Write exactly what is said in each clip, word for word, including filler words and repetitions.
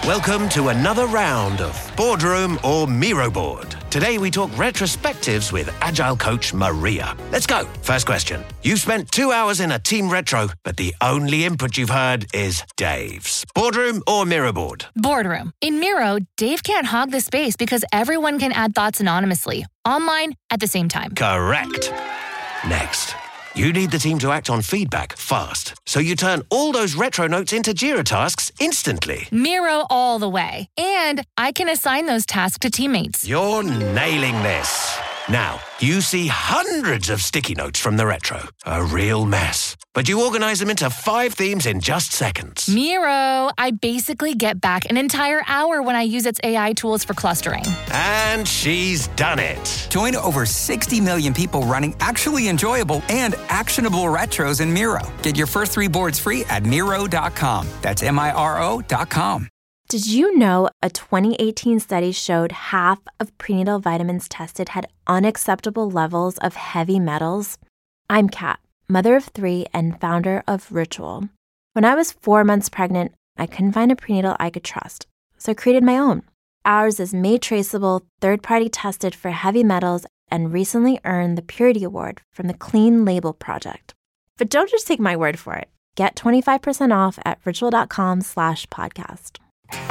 Welcome to another round of Boardroom or Miro Board. Today we talk retrospectives with Agile coach Maria. Let's go. First question. You've spent two hours in a team retro, but the only input you've heard is Dave's. Boardroom or Miro Board? Boardroom. In Miro, Dave can't hog the space because everyone can add thoughts anonymously, online, at the same time. Correct. Next. You need the team to act on feedback fast, so you turn all those retro notes into Jira tasks instantly. Miro all the way. And I can assign those tasks to teammates. You're nailing this. Now, you see hundreds of sticky notes from the retro. A real mess. But you organize them into five themes in just seconds. Miro, I basically get back an entire hour when I use its A I tools for clustering. And she's done it. Join over sixty million people running actually enjoyable and actionable retros in Miro. Get your first three boards free at Miro dot com. That's M I R O dot com. Did you know a twenty eighteen study showed half of prenatal vitamins tested had unacceptable levels of heavy metals? I'm Kat, mother of three and founder of Ritual. When I was four months pregnant, I couldn't find a prenatal I could trust, so I created my own. Ours is made traceable, third-party tested for heavy metals, and recently earned the Purity Award from the Clean Label Project. But don't just take my word for it. Get twenty-five percent off at ritual dot com slash podcast.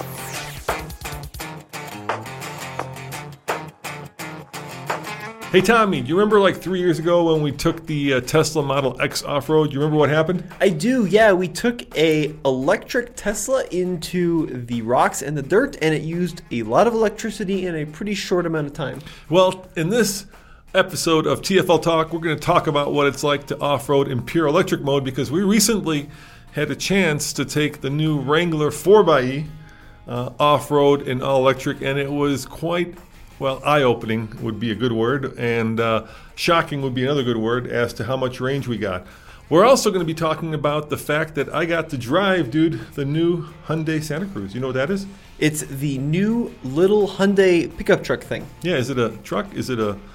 Hey Tommy, do you remember like three years ago when we took the uh, Tesla Model X off-road? Do you remember what happened? I do, yeah. We took a electric Tesla into the rocks and the dirt, and it used a lot of electricity in a pretty short amount of time. Well, in this episode of T F L Talk, we're going to talk about what it's like to off-road in pure electric mode, because we recently had a chance to take the new Wrangler four by E uh, off-road in all-electric, and it was quite... Well, eye-opening would be a good word, and uh, shocking would be another good word as to how much range we got. We're also going to be talking about the fact that I got to drive, dude, the new Hyundai Santa Cruz. You know what that is? It's the new little Hyundai pickup truck thing. Yeah, is it a truck? Is it a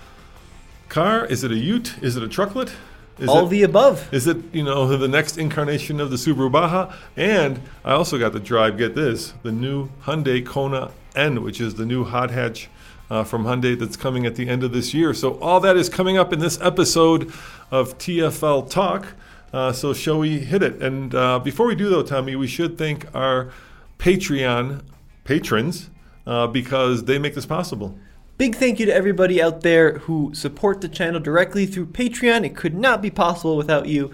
car? Is it a ute? Is it a trucklet? Is All it, the above. Is it, you know, the next incarnation of the Subaru Baja? And I also got to drive, get this, the new Hyundai Kona N, which is the new hot hatch Uh, from Hyundai that's coming at the end of this year. So all that is coming up in this episode of T F L Talk. Uh, so shall we hit it? And uh, before we do, though, Tommy, we should thank our Patreon patrons uh, because they make this possible. Big thank you to everybody out there who support the channel directly through Patreon. It could not be possible without you.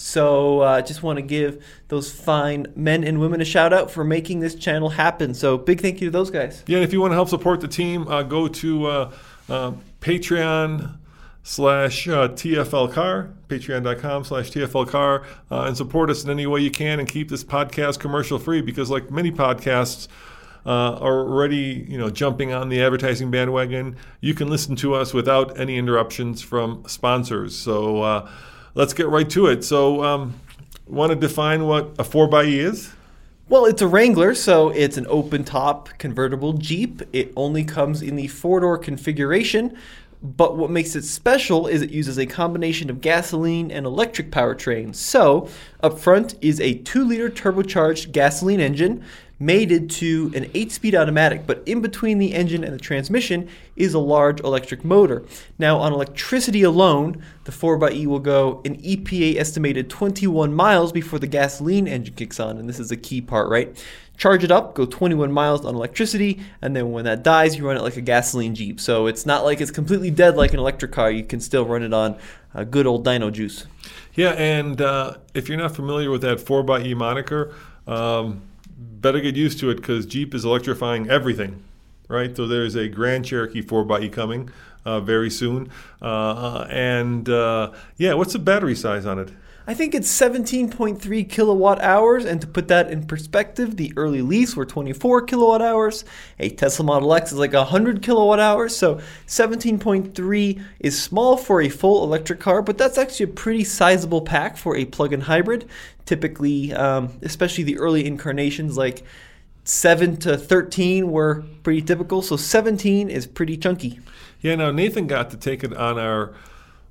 So I uh, just want to give those fine men and women a shout out for making this channel happen. So big thank you to those guys. Yeah, and if you want to help support the team, uh, go to uh, uh, Patreon slash uh, TFLcar, patreon.com slash TFLcar, uh, and support us in any way you can and keep this podcast commercial free, because like many podcasts, Uh, are already, you know, jumping on the advertising bandwagon. You can listen to us without any interruptions from sponsors. So uh, let's get right to it. So, um, want to define what a four by E is? Well, it's a Wrangler, so it's an open-top convertible Jeep. It only comes in the four-door configuration, but what makes it special is it uses a combination of gasoline and electric powertrain. So, up front is a two-liter turbocharged gasoline engine mated to an eight-speed automatic, but in between the engine and the transmission is a large electric motor. Now, on electricity alone, the four by E will go an E P A estimated twenty-one miles before the gasoline engine kicks on, and this is a key part, right? Charge it up, go twenty-one miles on electricity, and then when that dies, you run it like a gasoline Jeep. So it's not like it's completely dead like an electric car. You can still run it on uh, good old dyno juice. Yeah, and uh, if you're not familiar with that four by E moniker, um, better get used to it, because Jeep is electrifying everything, right? So there's a Grand Cherokee four by E coming uh, very soon. Uh, and uh, yeah, what's the battery size on it? I think it's seventeen point three kilowatt hours, and to put that in perspective, the early lease were twenty-four kilowatt hours. A Tesla Model X is like one hundred kilowatt hours, so seventeen point three is small for a full electric car, but that's actually a pretty sizable pack for a plug-in hybrid. Typically, um, especially the early incarnations, like seven to thirteen were pretty typical, so seventeen is pretty chunky. Yeah, now Nathan got to take it on our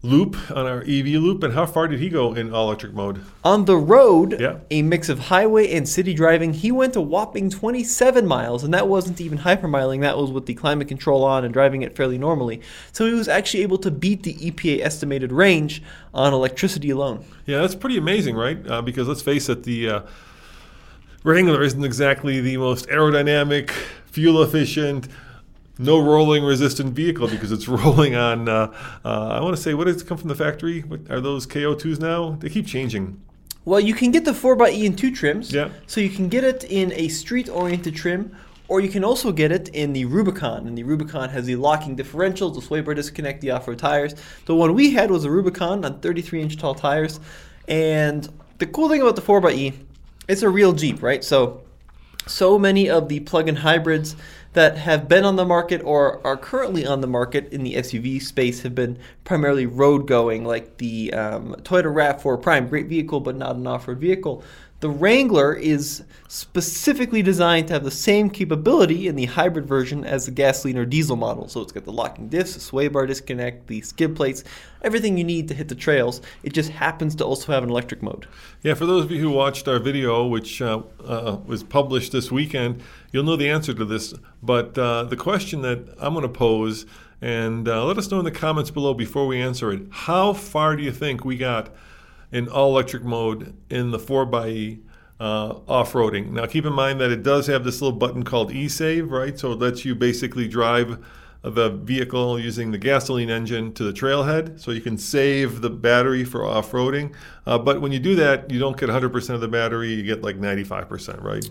loop, on our E V loop. And how far did he go in all-electric mode? On the road, Yeah. a mix of highway and city driving, he went a whopping twenty-seven miles, and that wasn't even hypermiling. That was with the climate control on and driving it fairly normally. So he was actually able to beat the E P A estimated range on electricity alone. Yeah, that's pretty amazing, right? Uh, because let's face it, the uh, Wrangler isn't exactly the most aerodynamic, fuel-efficient, no rolling resistant vehicle because it's rolling on, uh, uh, I want to say, what does it come from the factory? What, are those K O twos now? They keep changing. Well, you can get the four by E in two trims. Yeah. So you can get it in a street-oriented trim, or you can also get it in the Rubicon. And the Rubicon has the locking differentials, the sway bar disconnect, the off-road tires. The one we had was a Rubicon on thirty-three inch tall tires. And the cool thing about the four by E, it's a real Jeep, right? So, so many of the plug-in hybrids that have been on the market or are currently on the market in the S U V space have been primarily road going, like the um, Toyota RAV four Prime, great vehicle but not an off-road vehicle. The Wrangler is specifically designed to have the same capability in the hybrid version as the gasoline or diesel model. So it's got the locking diffs, the sway bar disconnect, the skid plates, everything you need to hit the trails. It just happens to also have an electric mode. Yeah, for those of you who watched our video, which uh, uh, was published this weekend, you'll know the answer to this. But uh, the question that I'm going to pose, and uh, let us know in the comments below before we answer it, how far do you think we got in all-electric mode in the four by E uh, off-roading? Now, keep in mind that it does have this little button called eSave, right? So it lets you basically drive the vehicle using the gasoline engine to the trailhead, so you can save the battery for off-roading. Uh, but when you do that, you don't get one hundred percent of the battery, you get like ninety-five percent, right?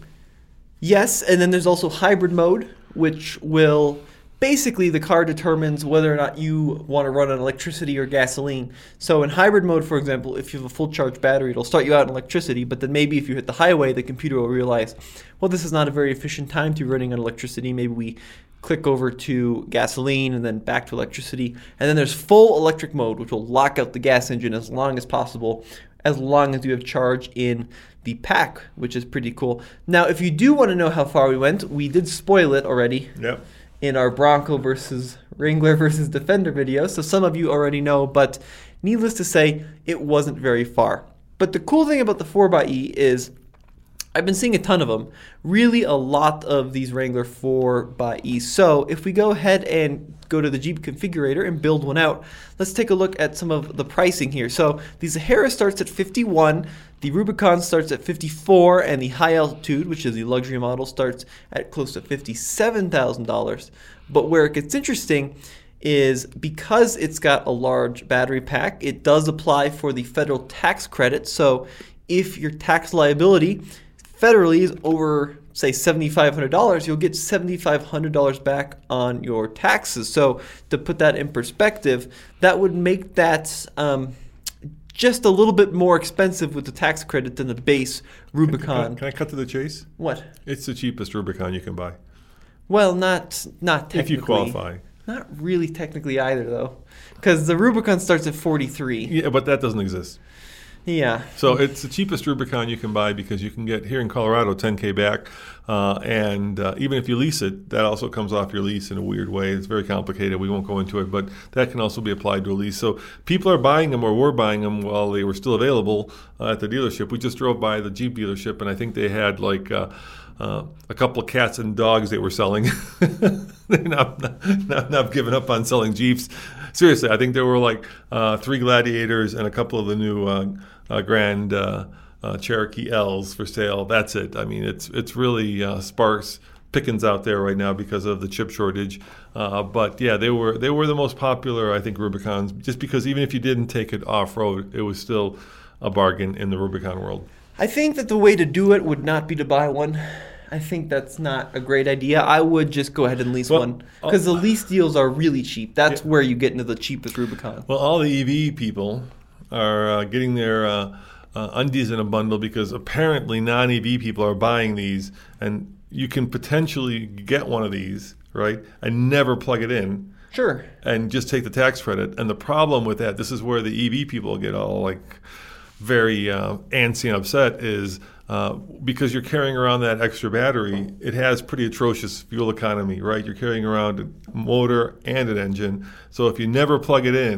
Yes, and then there's also hybrid mode, which will basically the car determines whether or not you want to run on electricity or gasoline. So in hybrid mode, for example, if you have a full charge battery, it'll start you out on electricity, but then maybe if you hit the highway, the computer will realize, well, this is not a very efficient time to be running on electricity. Maybe we click over to gasoline and then back to electricity. And then there's full electric mode, which will lock out the gas engine as long as possible, as long as you have charge in the pack, which is pretty cool. Now, if you do want to know how far we went, we did spoil it already. Yep. In our Bronco versus Wrangler versus Defender video, so some of you already know, but needless to say, it wasn't very far. But the cool thing about the four by E is I've been seeing a ton of them, really a lot of these Wrangler four by E. So if we go ahead and go to the Jeep configurator and build one out, let's take a look at some of the pricing here. So the Sahara starts at fifty-one, the Rubicon starts at fifty-four, and the High Altitude, which is the luxury model, starts at close to fifty-seven thousand dollars. But where it gets interesting is because it's got a large battery pack, it does apply for the federal tax credit. So if your tax liability federally is over, say, seven thousand five hundred dollars, you'll get seven thousand five hundred dollars back on your taxes. So to put that in perspective, that would make that um, just a little bit more expensive with the tax credit than the base Rubicon. Can I, can I cut to the chase? What? It's the cheapest Rubicon you can buy. Well, not not technically. If you qualify. Not really technically either, though, because the Rubicon starts at forty-three. Yeah, but that doesn't exist. Yeah. So it's the cheapest Rubicon you can buy because you can get here in Colorado ten K back, uh, and uh, even if you lease it, that also comes off your lease in a weird way. It's very complicated. We won't go into it, but that can also be applied to a lease. So people are buying them or were buying them while they were still available uh, at the dealership. We just drove by the Jeep dealership, and I think they had like uh, uh, a couple of cats and dogs they were selling. They're not, not, not giving up on selling Jeeps. Seriously, I think there were like uh, three Gladiators and a couple of the new uh, uh, Grand uh, uh, Cherokee L's for sale. That's it. I mean, it's it's really uh, sparse pickings out there right now because of the chip shortage. Uh, but yeah, they were they were the most popular, I think, Rubicons, just because even if you didn't take it off-road, it was still a bargain in the Rubicon world. I think that the way to do it would not be to buy one. I think that's not a great idea. I would just go ahead and lease well, one because the lease deals are really cheap. That's yeah. where you get into the cheapest Rubicon. Well, all the E V people are uh, getting their uh, uh, undies in a bundle because apparently non-E V people are buying these, and you can potentially get one of these, right, and never plug it in. Sure. And just take the tax credit. And the problem with that, this is where the E V people get all like very uh, antsy and upset, is uh, because you're carrying around that extra battery, it has pretty atrocious fuel economy, right? You're carrying around a motor and an engine. So if you never plug it in,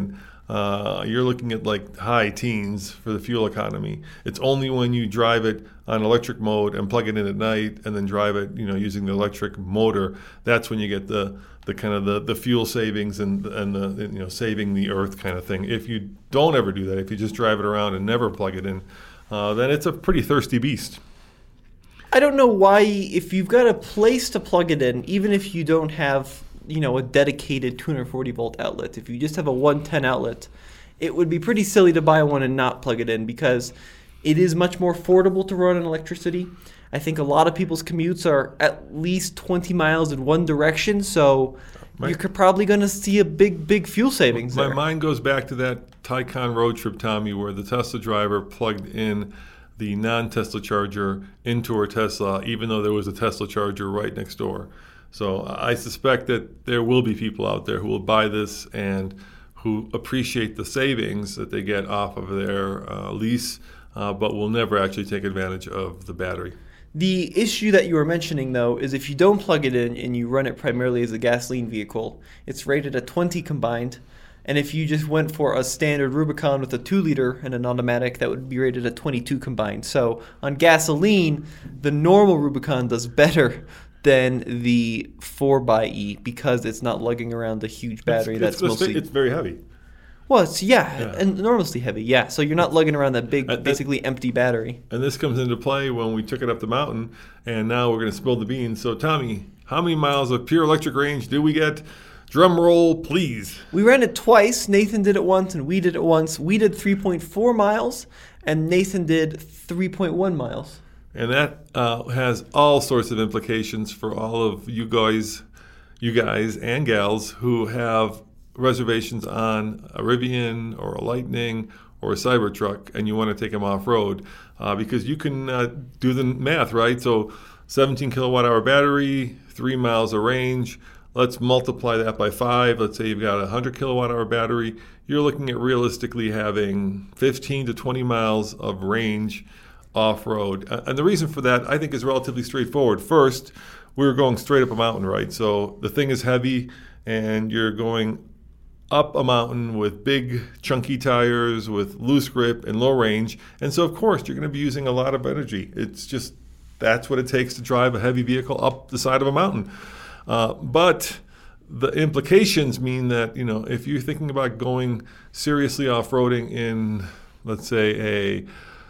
uh, you're looking at like high teens for the fuel economy. It's only when you drive it on electric mode and plug it in at night and then drive it, you know, using the electric motor, that's when you get the the kind of the, the fuel savings and and the, you know, saving the earth kind of thing. If you don't ever do that, if you just drive it around and never plug it in, uh, then it's a pretty thirsty beast. I don't know why, if you've got a place to plug it in, even if you don't have, you know, a dedicated two hundred forty volt outlet, if you just have a one ten outlet, it would be pretty silly to buy one and not plug it in, because it is much more affordable to run on electricity. I think a lot of people's commutes are at least twenty miles in one direction, so my, you're probably going to see a big, big fuel savings My there. mind goes back to that Taycan road trip, Tommy, where the Tesla driver plugged in the non-Tesla charger into her Tesla, even though there was a Tesla charger right next door. So I suspect that there will be people out there who will buy this and who appreciate the savings that they get off of their uh, lease, uh, but will never actually take advantage of the battery. The issue that you were mentioning, though, is if you don't plug it in and you run it primarily as a gasoline vehicle, it's rated at twenty combined. And if you just went for a standard Rubicon with a two liter and an automatic, that would be rated at twenty-two combined. So on gasoline, the normal Rubicon does better than the four by E because it's not lugging around a huge battery it's, that's it's, mostly... It's very heavy. Well, it's, yeah, Yeah. enormously heavy, yeah. So you're not lugging around that big, Uh, that- basically empty battery. And this comes into play when we took it up the mountain, and now we're going to spill the beans. So, Tommy, how many miles of pure electric range do we get? Drum roll, please. We ran it twice. Nathan did it once, and we did it once. We did three point four miles, and Nathan did three point one miles. And that uh, has all sorts of implications for all of you guys, you guys and gals who have reservations on a Rivian or a Lightning or a Cybertruck, and you want to take them off-road, uh, because you can uh, do the math, right? So seventeen kilowatt hour battery, three miles of range. Let's multiply that by five. Let's say you've got a one hundred kilowatt hour battery. You're looking at realistically having fifteen to twenty miles of range off-road. And the reason for that, I think, is relatively straightforward. First, we were going straight up a mountain, right? So the thing is heavy, and you're going up a mountain with big, chunky tires, with loose grip and low range. And so, of course, you're going to be using a lot of energy. It's just, that's what it takes to drive a heavy vehicle up the side of a mountain. Uh, but the implications mean that, you know, if you're thinking about going seriously off-roading in, let's say, a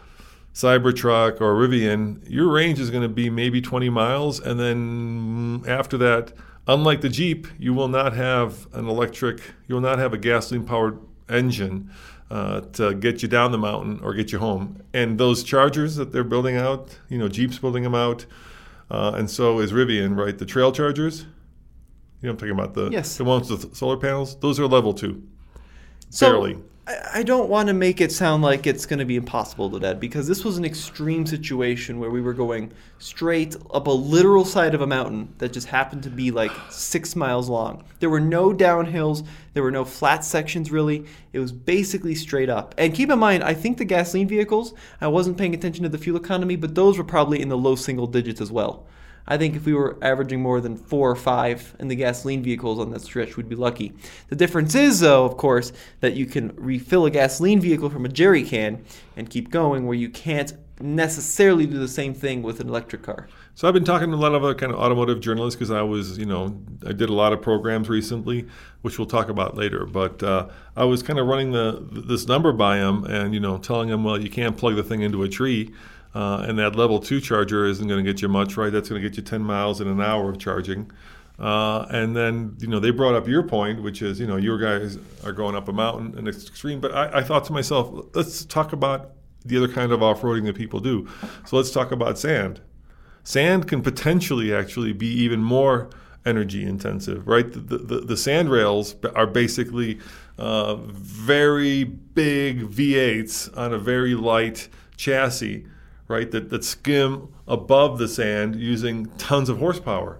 Cybertruck or Rivian, your range is going to be maybe twenty miles. And then after that, unlike the Jeep, you will not have an electric, you will not have a gasoline-powered engine uh, to get you down the mountain or get you home. And those chargers that they're building out, you know, Jeep's building them out, uh, and so is Rivian, right? The trail chargers, you know, I'm talking about the, Yes. the ones with solar panels, those are level two, So, barely. I- I don't want to make it sound like it's going to be impossible to that, because this was an extreme situation where we were going straight up a literal side of a mountain that just happened to be like six miles long. There were no downhills. There were no flat sections, really. It was basically straight up. And keep in mind, I think the gasoline vehicles, I wasn't paying attention to the fuel economy, but those were probably in the low single digits as well. I think if we were averaging more than four or five in the gasoline vehicles on that stretch, we'd be lucky. The difference is, though, of course, that you can refill a gasoline vehicle from a jerry can and keep going, where you can't necessarily do the same thing with an electric car. So I've been talking to a lot of other kind of automotive journalists because I was, you know, I did a lot of programs recently, which we'll talk about later. But uh, I was kind of running the this number by them and, you know, telling them, well, you can't plug the thing into a tree. Uh, and that level two charger isn't going to get you much, right? That's going to get you ten miles in an hour of charging. Uh, and then, you know, they brought up your point, which is, you know, your guys are going up a mountain and it's extreme. But I, I thought to myself, let's talk about the other kind of off-roading that people do. So let's talk about sand. Sand can potentially actually be even more energy intensive, right? The, the, the sand rails are basically uh, very big V eights on a very light chassis, right, that, that skim above the sand using tons of horsepower.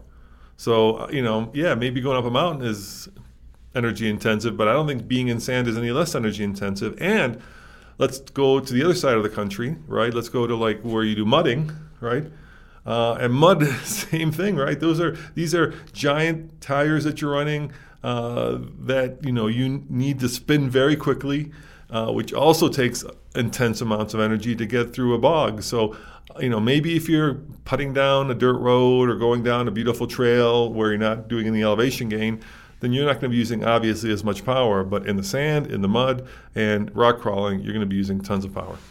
So, you know, yeah, maybe going up a mountain is energy intensive, but I don't think being in sand is any less energy intensive. And let's go to the other side of the country, right? Let's go to like where you do mudding, right? Uh, and mud, same thing, right? Those are these are giant tires that you're running uh, that you know you need to spin very quickly, uh, which also takes intense amounts of energy to get through a bog. So, you know, maybe if you're putting down a dirt road or going down a beautiful trail where you're not doing any elevation gain, then you're not going to be using obviously as much power. But in the sand, in the mud, and rock crawling, you're going to be using tons of power.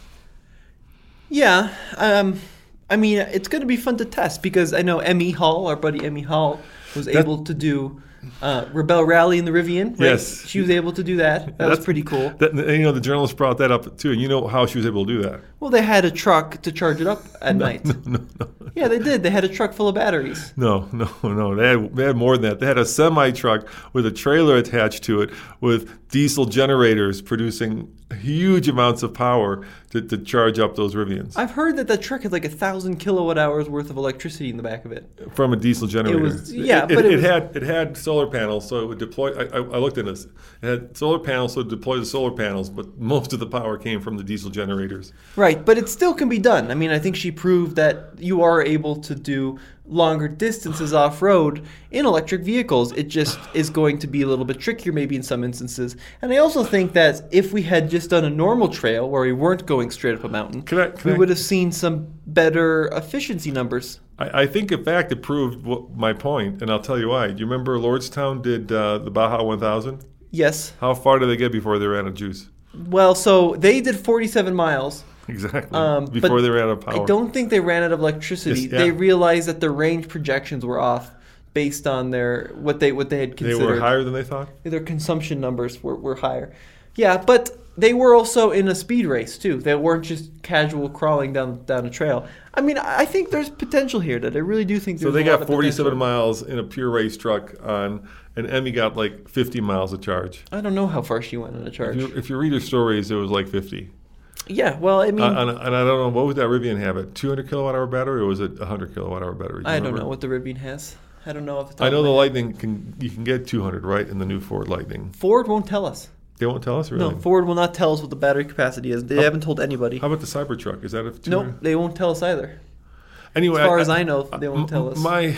Yeah, um, I mean, it's going to be fun to test because I know Emmy Hall, our buddy Emmy Hall, was That- able to do uh, Rebel Rally in the Rivian. Right? Yes. She was able to do that. That was That's- pretty cool. That, and, you know, the journalist brought that up too, and you know how she was able to do that. Well, they had a truck to charge it up at night. No, no, no. Yeah, they did. They had a truck full of batteries. No, no, no. They had, they had more than that. They had a semi truck with a trailer attached to it with diesel generators producing huge amounts of power to, to charge up those Rivians I've heard that that truck had like a thousand kilowatt hours worth of electricity in the back of it. from a diesel generator. was- yeah, it, but it, it was- had it had solar panels, so it would deploy. I, I, I looked at this. It had solar panels, so it would deploy the solar panels, but most of the power came from the diesel generators. Right, but it still can be done. I mean, I think she proved that you are able to do longer distances off-road in electric vehicles. It just is going to be a little bit trickier maybe in some instances. And I also think that if we had just done a normal trail where we weren't going straight up a mountain, Can I- can we I- would have seen some better efficiency numbers. I, I think, in fact, it proved what, my point, and I'll tell you why. Do you remember Lordstown did uh, the Baja one thousand? Yes. How far did they get before they ran out of juice? Well, so they did forty-seven miles. Exactly. Um, before but they ran out of power. I don't think they ran out of electricity. Yes, yeah. They realized that the range projections were off based on their what they what they had They considered. were higher than they thought? Their consumption numbers were, were higher. Yeah, but they were also in a speed race too. They weren't just casual crawling down down a trail. I mean, I think there's potential here. That I really do think. So There's they a lot got of forty-seven potential. miles in a pure race truck on, and Emmy got like fifty miles of charge. I don't know how far she went on a charge. If you, if you read her stories, it was like fifty. Yeah, well, I mean, Uh, and, and I don't know, what would that Rivian have? A two hundred kilowatt hour battery, or was it a one hundred kilowatt hour battery? Do you I don't remember? know what the Rivian has. I don't know off the top I know of the my head. Lightning, can you can get two hundred, right, in the new Ford Lightning. Ford won't tell us. They won't tell us, really? No, Ford will not tell us what the battery capacity is. They How- haven't told anybody. How about the Cybertruck? Is that a two Nope, hundred? they won't tell us either. Anyway, As far as I know, they won't m- tell us. My,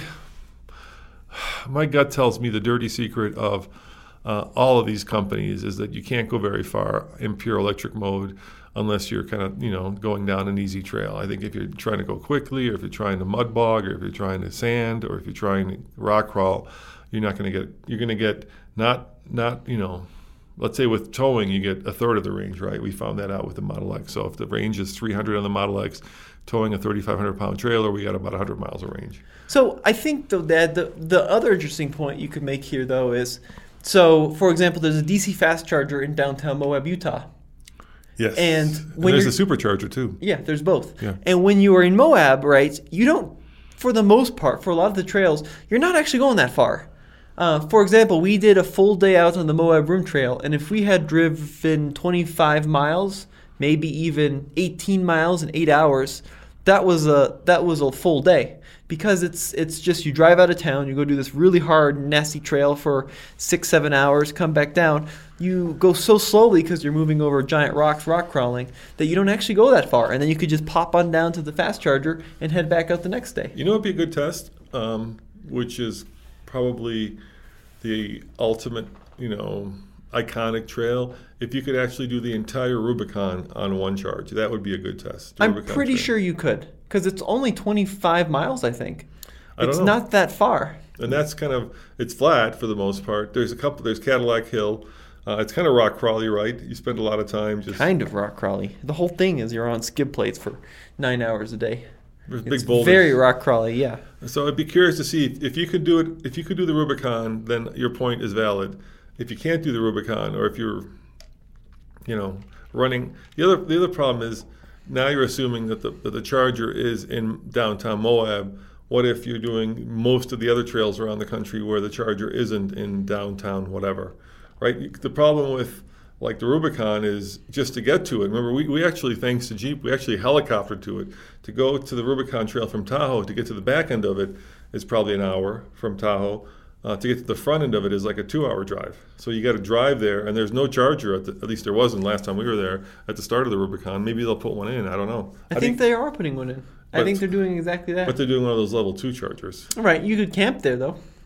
my gut tells me the dirty secret of uh, all of these companies is that you can't go very far in pure electric mode unless you're kind of, you know, going down an easy trail. I think if you're trying to go quickly, or if you're trying to mud bog, or if you're trying to sand, or if you're trying to rock crawl, you're not going to get, you're going to get not, not, you know, let's say with towing, you get a third of the range, right? We found that out with the Model X. So if the range is three hundred on the Model X, towing a thirty-five hundred pound trailer, we got about one hundred miles of range. So I think though that the the other interesting point you could make here though is, so for example, there's a D C fast charger in downtown Moab, Utah. Yes. And when there's you're- a supercharger too. Yeah, there's both. Yeah. And when you are in Moab, right, you don't, for the most part, for a lot of the trails, you're not actually going that far. Uh, for example, we did a full day out on the Moab Rim Trail, and if we had driven twenty-five miles, maybe even eighteen miles in eight hours, that was a that was a full day. Because it's it's just you drive out of town, you go do this really hard, nasty trail for six, seven hours, come back down. You go so slowly because you're moving over giant rocks, rock crawling, that you don't actually go that far. And then you could just pop on down to the fast charger and head back out the next day. You know what would be a good test, um, which is probably the ultimate, you know, iconic trail. If you could actually do the entire Rubicon on one charge, that would be a good test. The I'm Rubicon pretty trail. sure you could, because it's only twenty-five miles, I think. I don't It's know. not that far. And that's kind of, it's flat for the most part. There's a couple, there's Cadillac Hill. Uh, it's kind of rock crawly, right? You spend a lot of time just Kind of rock crawly. The whole thing is you're on skid plates for nine hours a day. there's It's big boulders. very rock crawly, yeah. So I'd be curious to see if, if you could do it. If you could do the Rubicon, then your point is valid. If you can't do the Rubicon, or if you're, you know, running, the other the other problem is now you're assuming that the that the Charger is in downtown Moab. What if you're doing most of the other trails around the country where the Charger isn't in downtown, whatever, right? The problem with like the Rubicon is just to get to it. Remember, we, we actually, thanks to Jeep, we actually helicoptered to it. To go to the Rubicon Trail from Tahoe, to get to the back end of it is probably an hour from Tahoe. Uh, to get to the front end of it is like a two-hour drive. So you got to drive there, and there's no charger, at, the, at least there wasn't last time we were there, at the start of the Rubicon. Maybe they'll put one in, I don't know. I, think, they are putting one in. I But- think they're doing exactly that. But they're doing one of those level two chargers. Right, you could camp there though.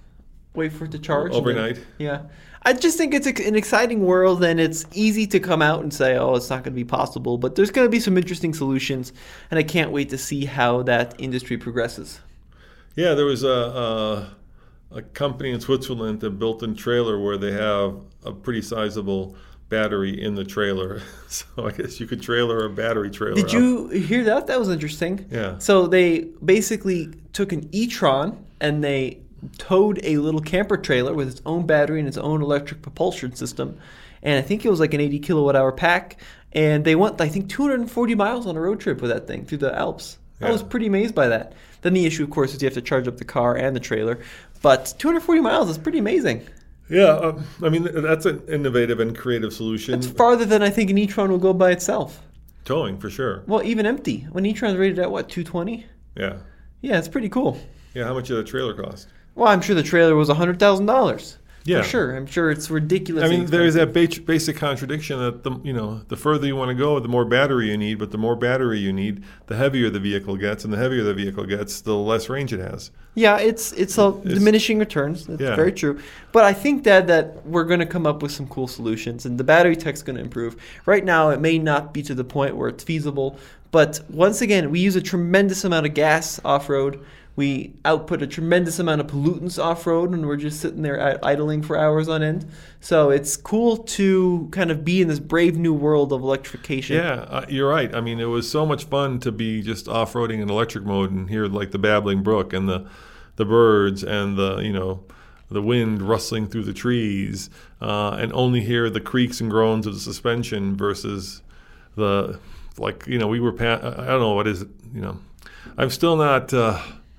wait for it to charge. Overnight. Then, yeah. I just think it's an exciting world, and it's easy to come out and say, oh, it's not going to be possible. But there's going to be some interesting solutions, and I can't wait to see how that industry progresses. Yeah, there was a, a, a company in Switzerland that built a trailer where they have a pretty sizable battery in the trailer. So I guess you could trailer a battery trailer. Did up. you hear that? That was interesting. Yeah. So they basically took an e-tron and they towed a little camper trailer with its own battery and its own electric propulsion system. And I think it was like an eighty kilowatt hour pack. And they went, I think, two hundred forty miles on a road trip with that thing through the Alps. I Yeah. was pretty amazed by that. Then the issue, of course, is you have to charge up the car and the trailer. But two hundred forty miles is pretty amazing. Yeah, uh, I mean, that's an innovative and creative solution. It's farther than I think an e-tron will go by itself. Towing, for sure. Well, even empty. When e-tron's rated at, what, two twenty? Yeah. Yeah, it's pretty cool. Yeah, how much did the trailer cost? Well, I'm sure the trailer was one hundred thousand dollars. Yeah. For sure. I'm sure it's ridiculous. I mean, there's that ba- basic contradiction that the you know the further you want to go, the more battery you need. But the more battery you need, the heavier the vehicle gets, and the heavier the vehicle gets, the less range it has. Yeah, it's it's a It's- diminishing returns. That's Yeah. very true. But I think that that we're going to come up with some cool solutions, and the battery tech's going to improve. Right now, it may not be to the point where it's feasible, but once again, we use a tremendous amount of gas off-road. We output a tremendous amount of pollutants off-road when we're just sitting there i- idling for hours on end. So it's cool to kind of be in this brave new world of electrification. Yeah, uh, you're right. I mean, it was so much fun to be just off-roading in electric mode and hear like the babbling brook and the the birds and the you know the wind rustling through the trees, uh, and only hear the creaks and groans of the suspension versus the like you know we were pa- I don't know what is it you know I'm still not. Uh,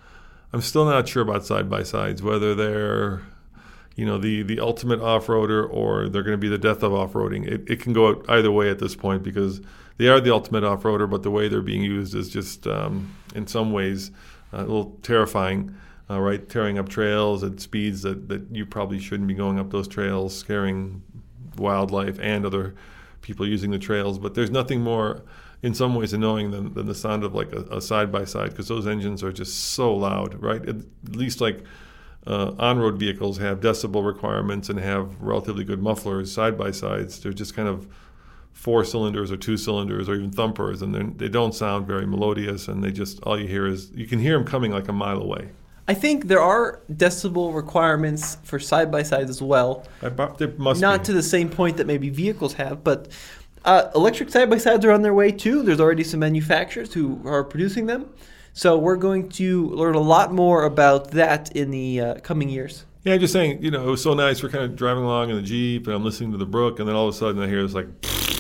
I'm still not sure about side-by-sides, whether they're, you know, the, the ultimate off-roader or they're going to be the death of off-roading. It, it can go either way at this point because they are the ultimate off-roader, but the way they're being used is just, um, in some ways, uh, a little terrifying, uh, right? Tearing up trails at speeds that, that you probably shouldn't be going up those trails, scaring wildlife and other people using the trails. But there's nothing more in some ways annoying than, than the sound of like a, a side-by-side because those engines are just so loud, right? At least like uh, on-road vehicles have decibel requirements and have relatively good mufflers. Side-by-sides, they're just kind of four cylinders or two cylinders or even thumpers, and they don't sound very melodious, and they just, all you hear is, you can hear them coming like a mile away. I think there are decibel requirements for side-by-sides as well. I, there must Not be. to the same point that maybe vehicles have, but uh, electric side-by-sides are on their way too. There's already some manufacturers who are producing them. So we're going to learn a lot more about that in the uh, coming years. Yeah, just saying, you know, it was so nice. We're kind of driving along in the Jeep, and I'm listening to the brook, and then all of a sudden I hear this like,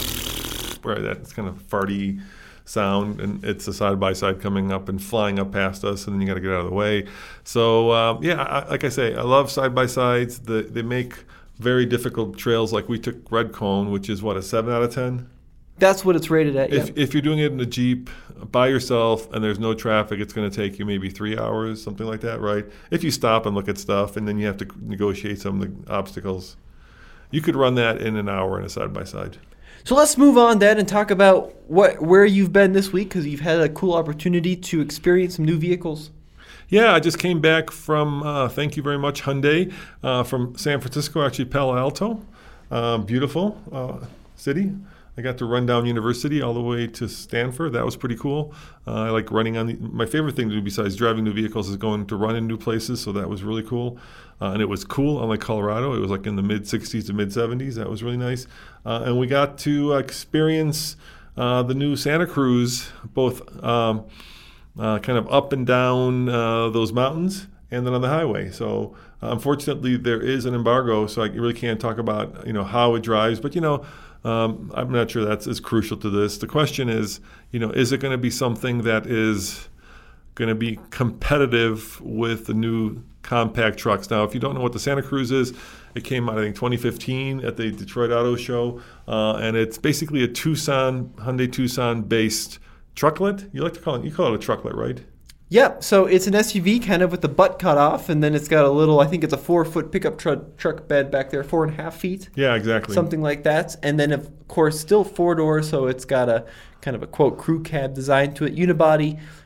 right, that kind of farty sound, and it's a side-by-side coming up and flying up past us, and then you got to get out of the way. So, um, yeah, I, like I say, I love side-by-sides. The, they make very difficult trails, like we took Red Cone, which is, what, a seven out of ten? That's what it's rated at, yeah. If, if you're doing it in a Jeep by yourself and there's no traffic, it's going to take you maybe three hours, something like that, right? If you stop and look at stuff and then you have to negotiate some of the obstacles, you could run that in an hour in a side-by-side. So let's move on, Dad, and talk about what where you've been this week, because you've had a cool opportunity to experience some new vehicles. Yeah, I just came back from, uh, thank you very much, Hyundai, uh, from San Francisco, actually Palo Alto. Uh, beautiful uh, city. I got to run down University all the way to Stanford. That was pretty cool. Uh, I like running on the, my favorite thing to do besides driving new vehicles is going to run in new places, so that was really cool. Uh, and it was cool, unlike Colorado. It was like in the mid-sixties to mid-seventies. That was really nice. Uh, and we got to uh, experience uh, the new Santa Cruz, both um, uh, kind of up and down uh, those mountains and then on the highway. So uh, unfortunately, there is an embargo, so I really can't talk about, you know, how it drives. But, you know, Um, I'm not sure that's as crucial to this. The question is, you know, is it going to be something that is going to be competitive with the new compact trucks? Now, if you don't know what the Santa Cruz is, it came out, I think, twenty fifteen at the Detroit Auto Show, uh, and it's basically a Tucson, Hyundai Tucson-based trucklet. You like to call it, you call it a trucklet, right? Yeah, so it's an S U V kind of with the butt cut off, and then it's got a little, I think it's a four-foot pickup tr- truck bed back there, four and a half feet. Yeah, exactly. Something like that. And then, of course, still four-door, so it's got a kind of a, quote, crew cab design to it, unibody.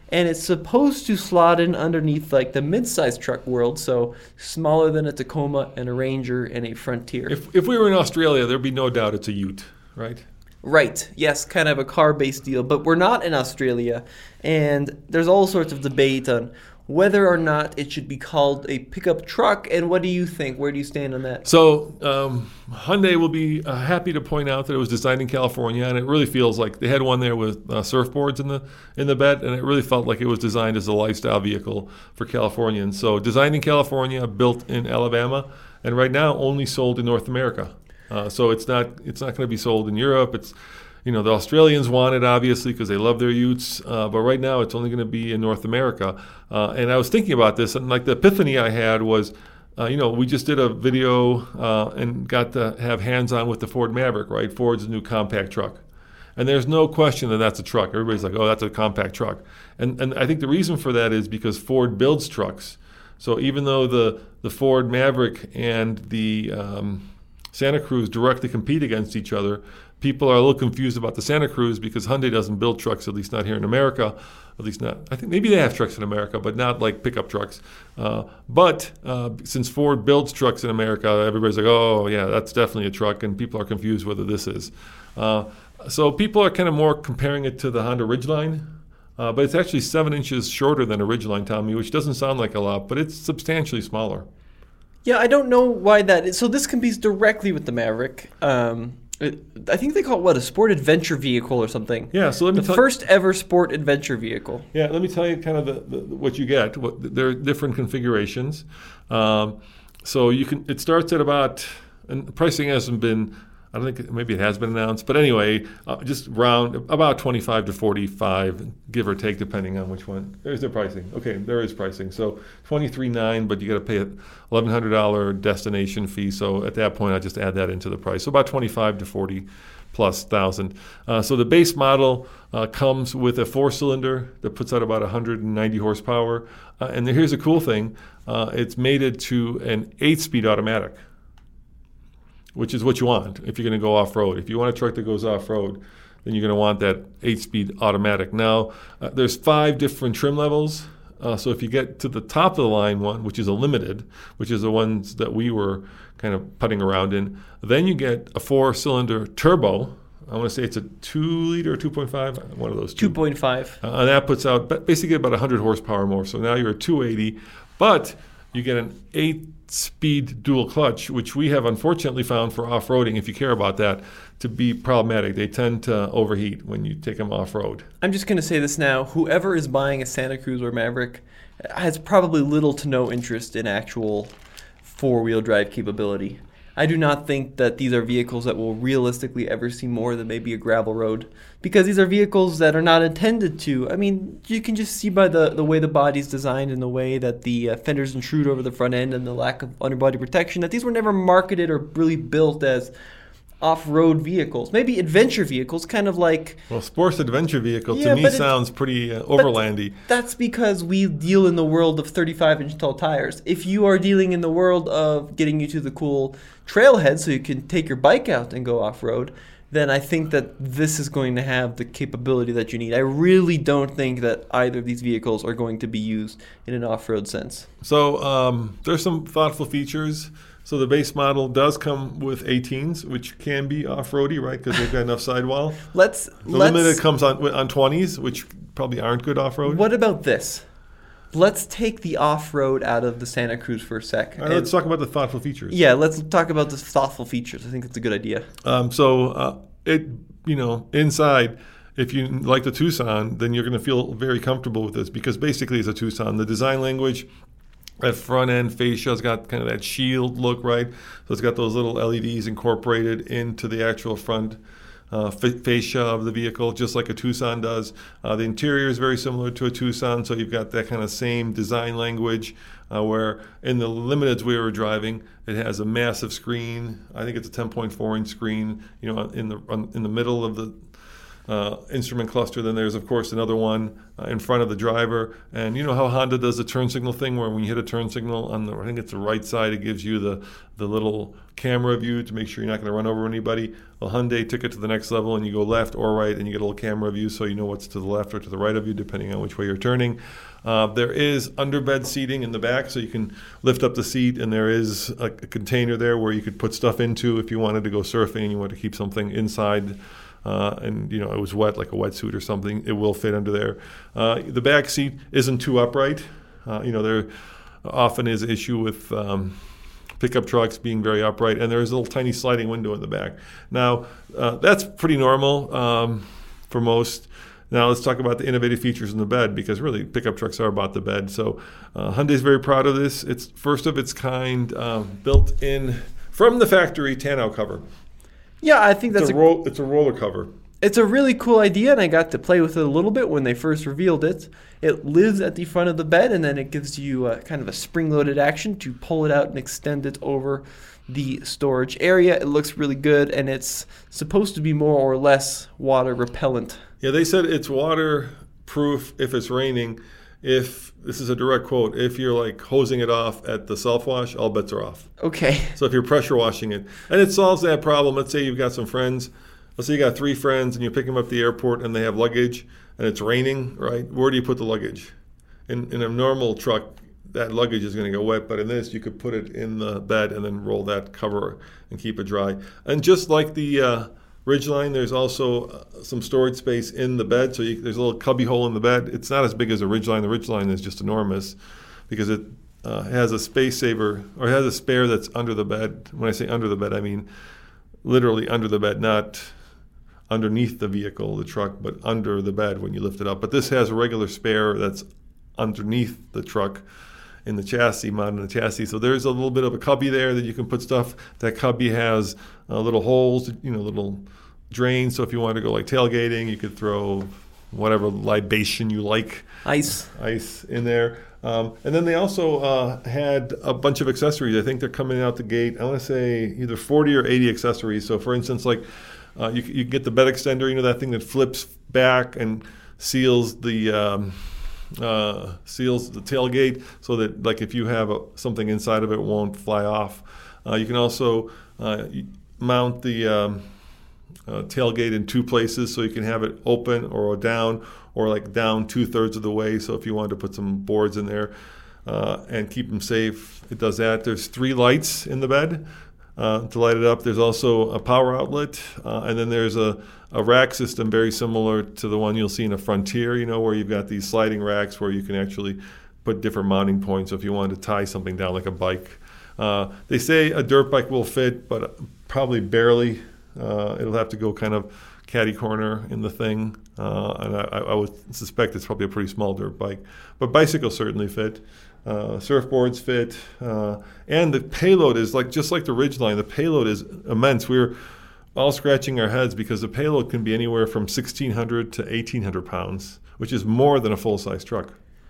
and it's supposed to slot in underneath like the mid-sized truck world, so smaller than a Tacoma and a Ranger and a Frontier. If if we were in Australia, there'd be no doubt it's a Ute, right? Right, yes, kind of a car-based deal, but we're not in Australia, and there's all sorts of debate on whether or not it should be called a pickup truck, and what do you think? Where do you stand on that? So um, Hyundai will be uh, happy to point out that it was designed in California, and it really feels like they had one there with uh, surfboards in the in the bed, and it really felt like it was designed as a lifestyle vehicle for Californians. So designed in California, built in Alabama, and right now only sold in North America. Uh, so it's not it's not going to be sold in Europe. It's you know the Australians want it obviously because they love their Utes, uh, but right now it's only going to be in North America. Uh, and I was thinking about this, and like the epiphany I had was, uh, you know, we just did a video uh, and got to have hands-on with the Ford Maverick, right? Ford's new compact truck, and there's no question that that's a truck. Everybody's like, oh, that's a compact truck, and and I think the reason for that is because Ford builds trucks. So even though the the Ford Maverick and the um, Santa Cruz directly compete against each other, people are a little confused about the Santa Cruz because Hyundai doesn't build trucks, at least not here in America. At least not, I think maybe they have trucks in America, but not like pickup trucks. Uh, but uh, since Ford builds trucks in America, everybody's like, oh, yeah, that's definitely a truck, and people are confused whether this is. Uh, so people are kind of more comparing it to the Honda Ridgeline, uh, but it's actually seven inches shorter than a Ridgeline, Tommy, which doesn't sound like a lot, but it's substantially smaller. Yeah, I don't know why that is. So this competes directly with the Maverick. Um, it, I think they call it, what, a sport adventure vehicle or something? Yeah, so let me The tell first ever sport adventure vehicle. Yeah, let me tell you kind of the, the, what you get. What, there are different configurations. Um, so you can. It starts at about, and pricing hasn't been, I don't think, maybe it has been announced, but anyway, uh, just round, about twenty-five to forty-five, give or take, depending on which one. There's their pricing. Okay, there is pricing. So twenty-three thousand nine hundred dollars, but you got to pay an eleven hundred dollars destination fee. So at that point, I just add that into the price. So about twenty-five to forty plus thousand. Uh, so the base model uh, comes with a four-cylinder that puts out about one hundred ninety horsepower. Uh, and here's a cool thing. Uh, it's mated to an eight-speed automatic, which is what you want if you're going to go off-road. If you want a truck that goes off-road, then you're going to want that eight-speed automatic. Now, uh, there's five different trim levels. Uh, so if you get to the top of the line one, which is a limited, which is the ones that we were kind of putting around in, then you get a four-cylinder turbo. I want to say it's a two-liter or two point five, one of those two. two point five. Uh, and that puts out basically about one hundred horsepower more. So now you're at two eighty, but you get an eight-speed dual clutch, which we have unfortunately found for off-roading, if you care about that, to be problematic. They tend to overheat when you take them off-road. I'm just going to say this now. Whoever is buying a Santa Cruz or Maverick has probably little to no interest in actual four-wheel drive capability. I do not think that these are vehicles that will realistically ever see more than maybe a gravel road, because these are vehicles that are not intended to. I mean, you can just see by the, the way the body's designed and the way that the uh, fenders intrude over the front end and the lack of underbody protection, that these were never marketed or really built as off-road vehicles. Maybe adventure vehicles, kind of like... Well, sports adventure vehicle yeah, to me but sounds pretty uh, overlandy. That's because we deal in the world of thirty-five inch tall tires. If you are dealing in the world of getting you to the cool trailhead so you can take your bike out and go off-road, then I think that this is going to have the capability that you need. I really don't think that either of these vehicles are going to be used in an off-road sense. So um, there's some thoughtful features. So the base model does come with eighteens, which can be off-roady, right? Because they've got enough sidewall. Let's. The let's, limited comes on on twenties, which probably aren't good off-road. What about this? Let's take the off-road out of the Santa Cruz for a sec. All right, let's talk about the thoughtful features. Yeah, let's talk about the thoughtful features. I think that's a good idea. Um, so uh, it, you know, inside, if you like the Tucson, then you're going to feel very comfortable with this because basically it's a Tucson. The design language. That front end fascia has got kind of that shield look, right? So it's got those little L E Ds incorporated into the actual front uh, fascia of the vehicle, just like a Tucson does. Uh, the interior is very similar to a Tucson, so you've got that kind of same design language. Uh, where in the Limiteds we were driving, it has a massive screen. I think it's a ten point four inch screen, you know, in the in the middle of the uh, instrument cluster. Then there's, of course, another one uh, in front of the driver. And you know how Honda does the turn signal thing, where when you hit a turn signal on the, I think it's the right side, it gives you the, the little camera view to make sure you're not going to run over anybody. Well, Hyundai took it to the next level, and you go left or right, and you get a little camera view so you know what's to the left or to the right of you, depending on which way you're turning. Uh, there is underbed seating in the back, so you can lift up the seat, and there is a, a container there where you could put stuff into if you wanted to go surfing and you wanted to keep something inside. Uh, and you know it was wet, like a wetsuit or something. It will fit under there. Uh, the back seat isn't too upright. Uh, you know there often is an issue with um, pickup trucks being very upright, and there's a little tiny sliding window in the back. Now uh, that's pretty normal um, for most. Now let's talk about the innovative features in the bed, because really pickup trucks are about the bed. So uh, Hyundai's very proud of this. It's first of its kind, uh, built in from the factory tonneau cover. Yeah, I think that's it's a, a, roll, it's a roller cover. It's a really cool idea, and I got to play with it a little bit when they first revealed it. It lives at the front of the bed, and then it gives you uh, kind of a spring-loaded action to pull it out and extend it over the storage area. It looks really good, and it's supposed to be more or less water repellent. Yeah, they said it's waterproof if it's raining. If, this is a direct quote, if you're like hosing it off at the self-wash, all bets are off. Okay. So if you're pressure washing it, and it solves that problem. Let's say you've got some friends. Let's say you got three friends and you pick them up at the airport and they have luggage and it's raining, right? Where do you put the luggage? In, in a normal truck, that luggage is going to go wet, but in this, you could put it in the bed and then roll that cover and keep it dry. And just like the uh, Ridgeline, there's also uh, some storage space in the bed. So you, there's a little cubby hole in the bed. It's not as big as a Ridgeline. The Ridgeline is just enormous because it uh, has a space saver, or it has a spare that's under the bed. When I say under the bed, I mean literally under the bed, not underneath the vehicle, the truck, but under the bed when you lift it up. But this has a regular spare that's underneath the truck in the chassis, mounted in the chassis. So there's a little bit of a cubby there that you can put stuff. That cubby has uh, little holes, you know, little drains. So if you want to go like tailgating, you could throw whatever libation you like. Ice. Ice in there. Um, and then they also uh, had a bunch of accessories. I think they're coming out the gate, I want to say either forty or eighty accessories. So for instance, like uh, you, you get the bed extender, you know, that thing that flips back and seals the um, uh, seals the tailgate so that like if you have a, something inside of it, it won't fly off. Uh, you can also uh, mount the um, uh, tailgate in two places, so you can have it open or down, or like down two-thirds of the way. So if you wanted to put some boards in there uh, and keep them safe, it does that. There's three lights in the bed uh, to light it up. There's also a power outlet, uh, and then there's a, a rack system very similar to the one you'll see in a Frontier, you know, where you've got these sliding racks where you can actually put different mounting points. So if you wanted to tie something down like a bike. Uh, they say a dirt bike will fit, but probably barely. Uh, it'll have to go kind of caddy corner in the thing, uh, and I, I would suspect it's probably a pretty small dirt bike. But bicycles certainly fit. Uh, surfboards fit, uh, and the payload is like just like the Ridgeline. The payload is immense. We're all scratching our heads because the payload can be anywhere from sixteen hundred to eighteen hundred pounds, which is more than a full-size truck.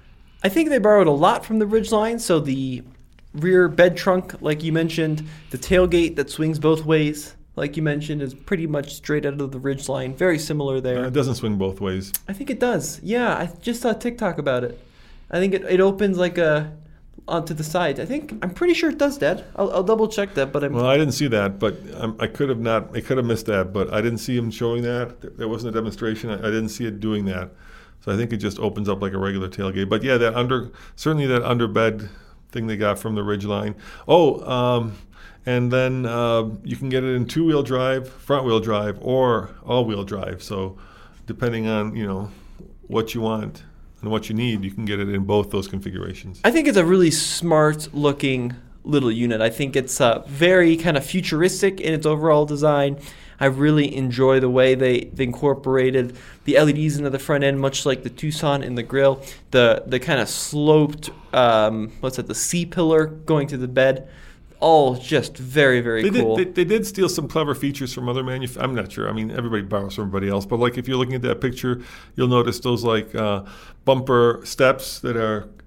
I think they borrowed a lot from the Ridgeline. So the rear bed trunk, like you mentioned, the tailgate that swings both ways, like you mentioned, is pretty much straight out of the Ridgeline. Very similar there. Uh, it doesn't swing both ways. I think it does. Yeah, I just saw TikTok about it. I think it, it opens like a onto the side. I think I'm pretty sure it does that. I'll, I'll double check that. But I'm well, I didn't see that, but um, I could have not. I could have missed that, but I didn't see him showing that. There wasn't a demonstration. I, I didn't see it doing that. So I think it just opens up like a regular tailgate. But yeah, that under certainly that underbed thing they got from the Ridgeline. Oh. Um, And then uh, you can get it in two-wheel drive, front-wheel drive, or all-wheel drive. So depending on, you know, what you want and what you need, you can get it in both those configurations. I think it's a really smart-looking little unit. I think it's uh, very kind of futuristic in its overall design. I really enjoy the way they, they incorporated the L E Ds into the front end, much like the Tucson in the grill. The the kind of sloped, um, what's that, the C-pillar going to the bed. All just very, very they cool. Did, they, they did steal some clever features from other manufacturers. I'm not sure. I mean, everybody borrows from everybody else. But like if you're looking at that picture, you'll notice those like uh, bumper steps that are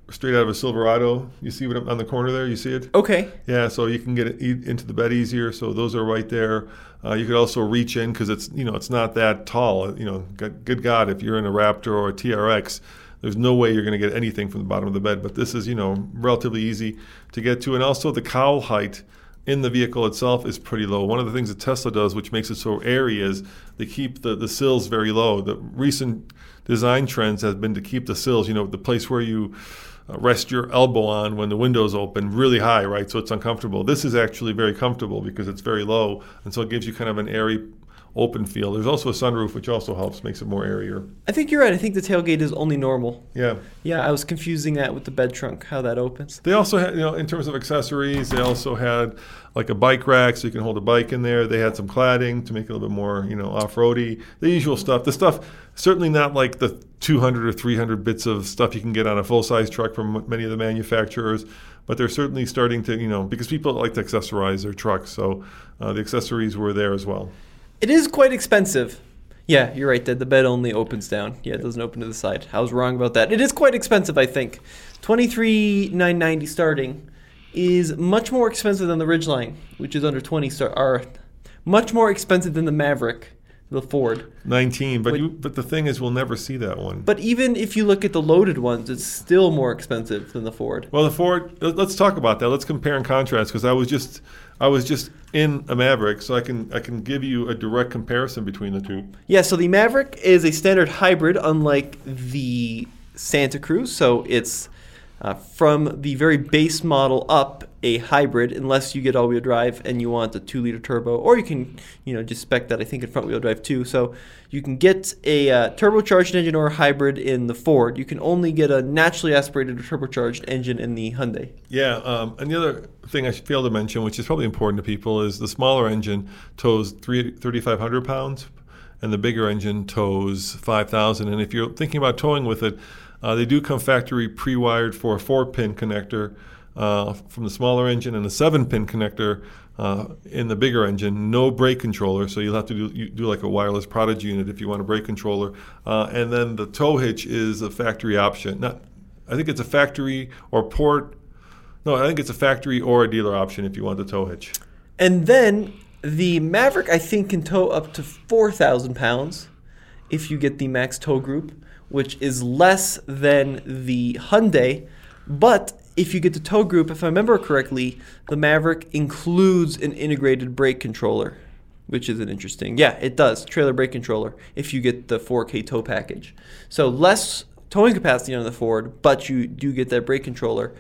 straight out of a Silverado. You see what I'm, on the corner there? You see it? Okay. Yeah, so you can get it e- into the bed easier. So those are right there. Uh, you could also reach in because it's you know it's not that tall. You know, good, good God, if you're in a Raptor or a T R X, there's no way you're going to get anything from the bottom of the bed. But this is you know relatively easy to get to, and also the cowl height in the vehicle itself is pretty low. One of the things that Tesla does, which makes it so airy, is they keep the, the sills very low. The recent design trends have been to keep the sills, you know, the place where you uh, rest your elbow on when the window's open, really high, right? So it's uncomfortable. This is actually very comfortable because it's very low, and so it gives you kind of an airy, open feel. There's also a sunroof, which also helps, makes it more airier. I think you're right. I think the tailgate is only normal. Yeah. Yeah, I was confusing that with the bed trunk, how that opens. They also had, you know, in terms of accessories, they also had like a bike rack so you can hold a bike in there. They had some cladding to make it a little bit more, you know, off-roady. The usual stuff. The stuff, certainly not like the two hundred or three hundred bits of stuff you can get on a full-size truck from many of the manufacturers, but they're certainly starting to, you know, because people like to accessorize their trucks, so uh, the accessories were there as well. It is quite expensive. Yeah, you're right. The, the bed only opens down. Yeah, it doesn't open to the side. I was wrong about that. It is quite expensive, I think. twenty-three thousand nine hundred ninety dollars starting is much more expensive than the Ridgeline, which is under twenty star. Or much more expensive than the Maverick, the Ford. nineteen, but Wait. you, but the thing is, we'll never see that one. But even if you look at the loaded ones, it's still more expensive than the Ford. Well, the Ford. Let's talk about that. Let's compare and contrast because I was just I was just in a Maverick, so I can I can give you a direct comparison between the two. Yeah, so the Maverick is a standard hybrid, unlike the Santa Cruz. So it's uh, from the very base model up a hybrid, unless you get all-wheel drive and you want a two-liter turbo, or you can, you know, just spec that I think in front-wheel drive too. So you can get a uh, turbocharged engine or a hybrid in the Ford. You can only get a naturally aspirated or turbocharged engine in the Hyundai. Yeah, um, and the other thing I should fail to mention, which is probably important to people, is the smaller engine tows thirty-five hundred pounds, and the bigger engine tows five thousand. And if you're thinking about towing with it, uh, they do come factory pre-wired for a four-pin connector uh, from the smaller engine and a seven-pin connector uh, in the bigger engine. No brake controller, so you'll have to do, you do like a wireless Prodigy unit if you want a brake controller. Uh, and then the tow hitch is a factory option. Not, I think it's a factory or port. No, I think it's a factory or a dealer option if you want the tow hitch. And then the Maverick, I think, can tow up to four thousand pounds if you get the max tow group, which is less than the Hyundai. But if you get the tow group, if I remember correctly, the Maverick includes an integrated brake controller, which is an interesting. Yeah, it does. Trailer brake controller if you get the four K tow package. So less towing capacity on the Ford, but you do get that brake controller.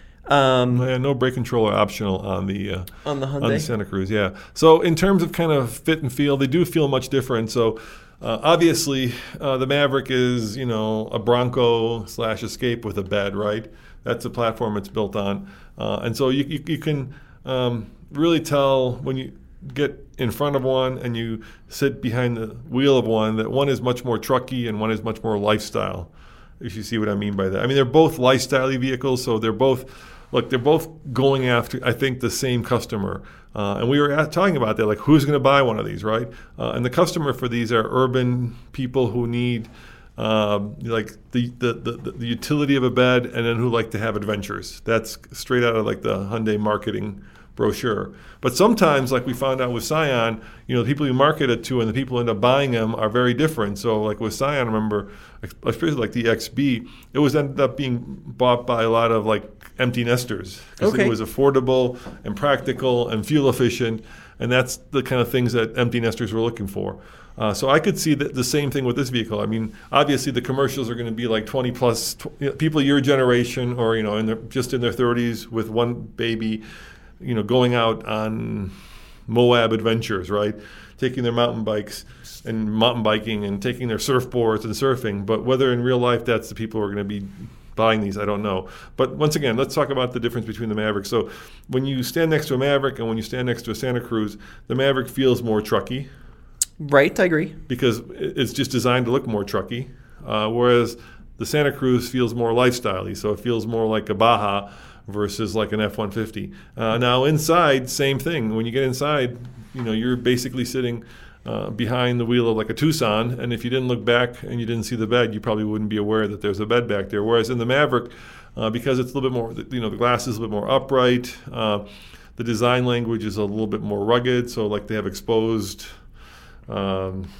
Um, yeah, no brake controller optional on the uh, on the Hyundai? on the Santa Cruz. Yeah. So in terms of kind of fit and feel, they do feel much different. So uh, obviously, uh, the Maverick is you know a Bronco slash Escape with a bed, right? That's the platform it's built on, uh, and so you you, you can um, really tell when you get in front of one and you sit behind the wheel of one that one is much more trucky and one is much more lifestyle. If you see what I mean by that. I mean, they're both lifestyle vehicles, so they're both, look, they're both going after, I think, the same customer. Uh, and we were at, talking about that, like, who's going to buy one of these, right? Uh, and the customer for these are urban people who need, um, like, the, the, the, the utility of a bed and then who like to have adventures. That's straight out of, like, the Hyundai marketing brochure. But sometimes, like we found out with Scion, you know, the people you market it to and the people who end up buying them are very different. So like with Scion, I remember, especially like the X B, it was ended up being bought by a lot of like empty nesters because okay. it was affordable and practical and fuel efficient. And that's the kind of things that empty nesters were looking for. Uh, so I could see the, the same thing with this vehicle. I mean, obviously the commercials are going to be like twenty plus tw- you know, people your generation or, you know, in their, just in their thirties with one baby, you know, going out on Moab adventures, right? Taking their mountain bikes and mountain biking and taking their surfboards and surfing. But whether in real life that's the people who are going to be buying these, I don't know. But once again, let's talk about the difference between the Maverick. So when you stand next to a Maverick and when you stand next to a Santa Cruz, the Maverick feels more trucky. Right, I agree. Because it's just designed to look more trucky. Uh, whereas the Santa Cruz feels more lifestyle-y. So it feels more like a Baja versus like an F one fifty. Uh, now inside, same thing. When you get inside, you know, you're basically sitting uh, behind the wheel of like a Tucson, and if you didn't look back and you didn't see the bed, you probably wouldn't be aware that there's a bed back there. Whereas in the Maverick, uh, because it's a little bit more, you know, the glass is a little bit more upright. Uh, the design language is a little bit more rugged, so like they have exposed um,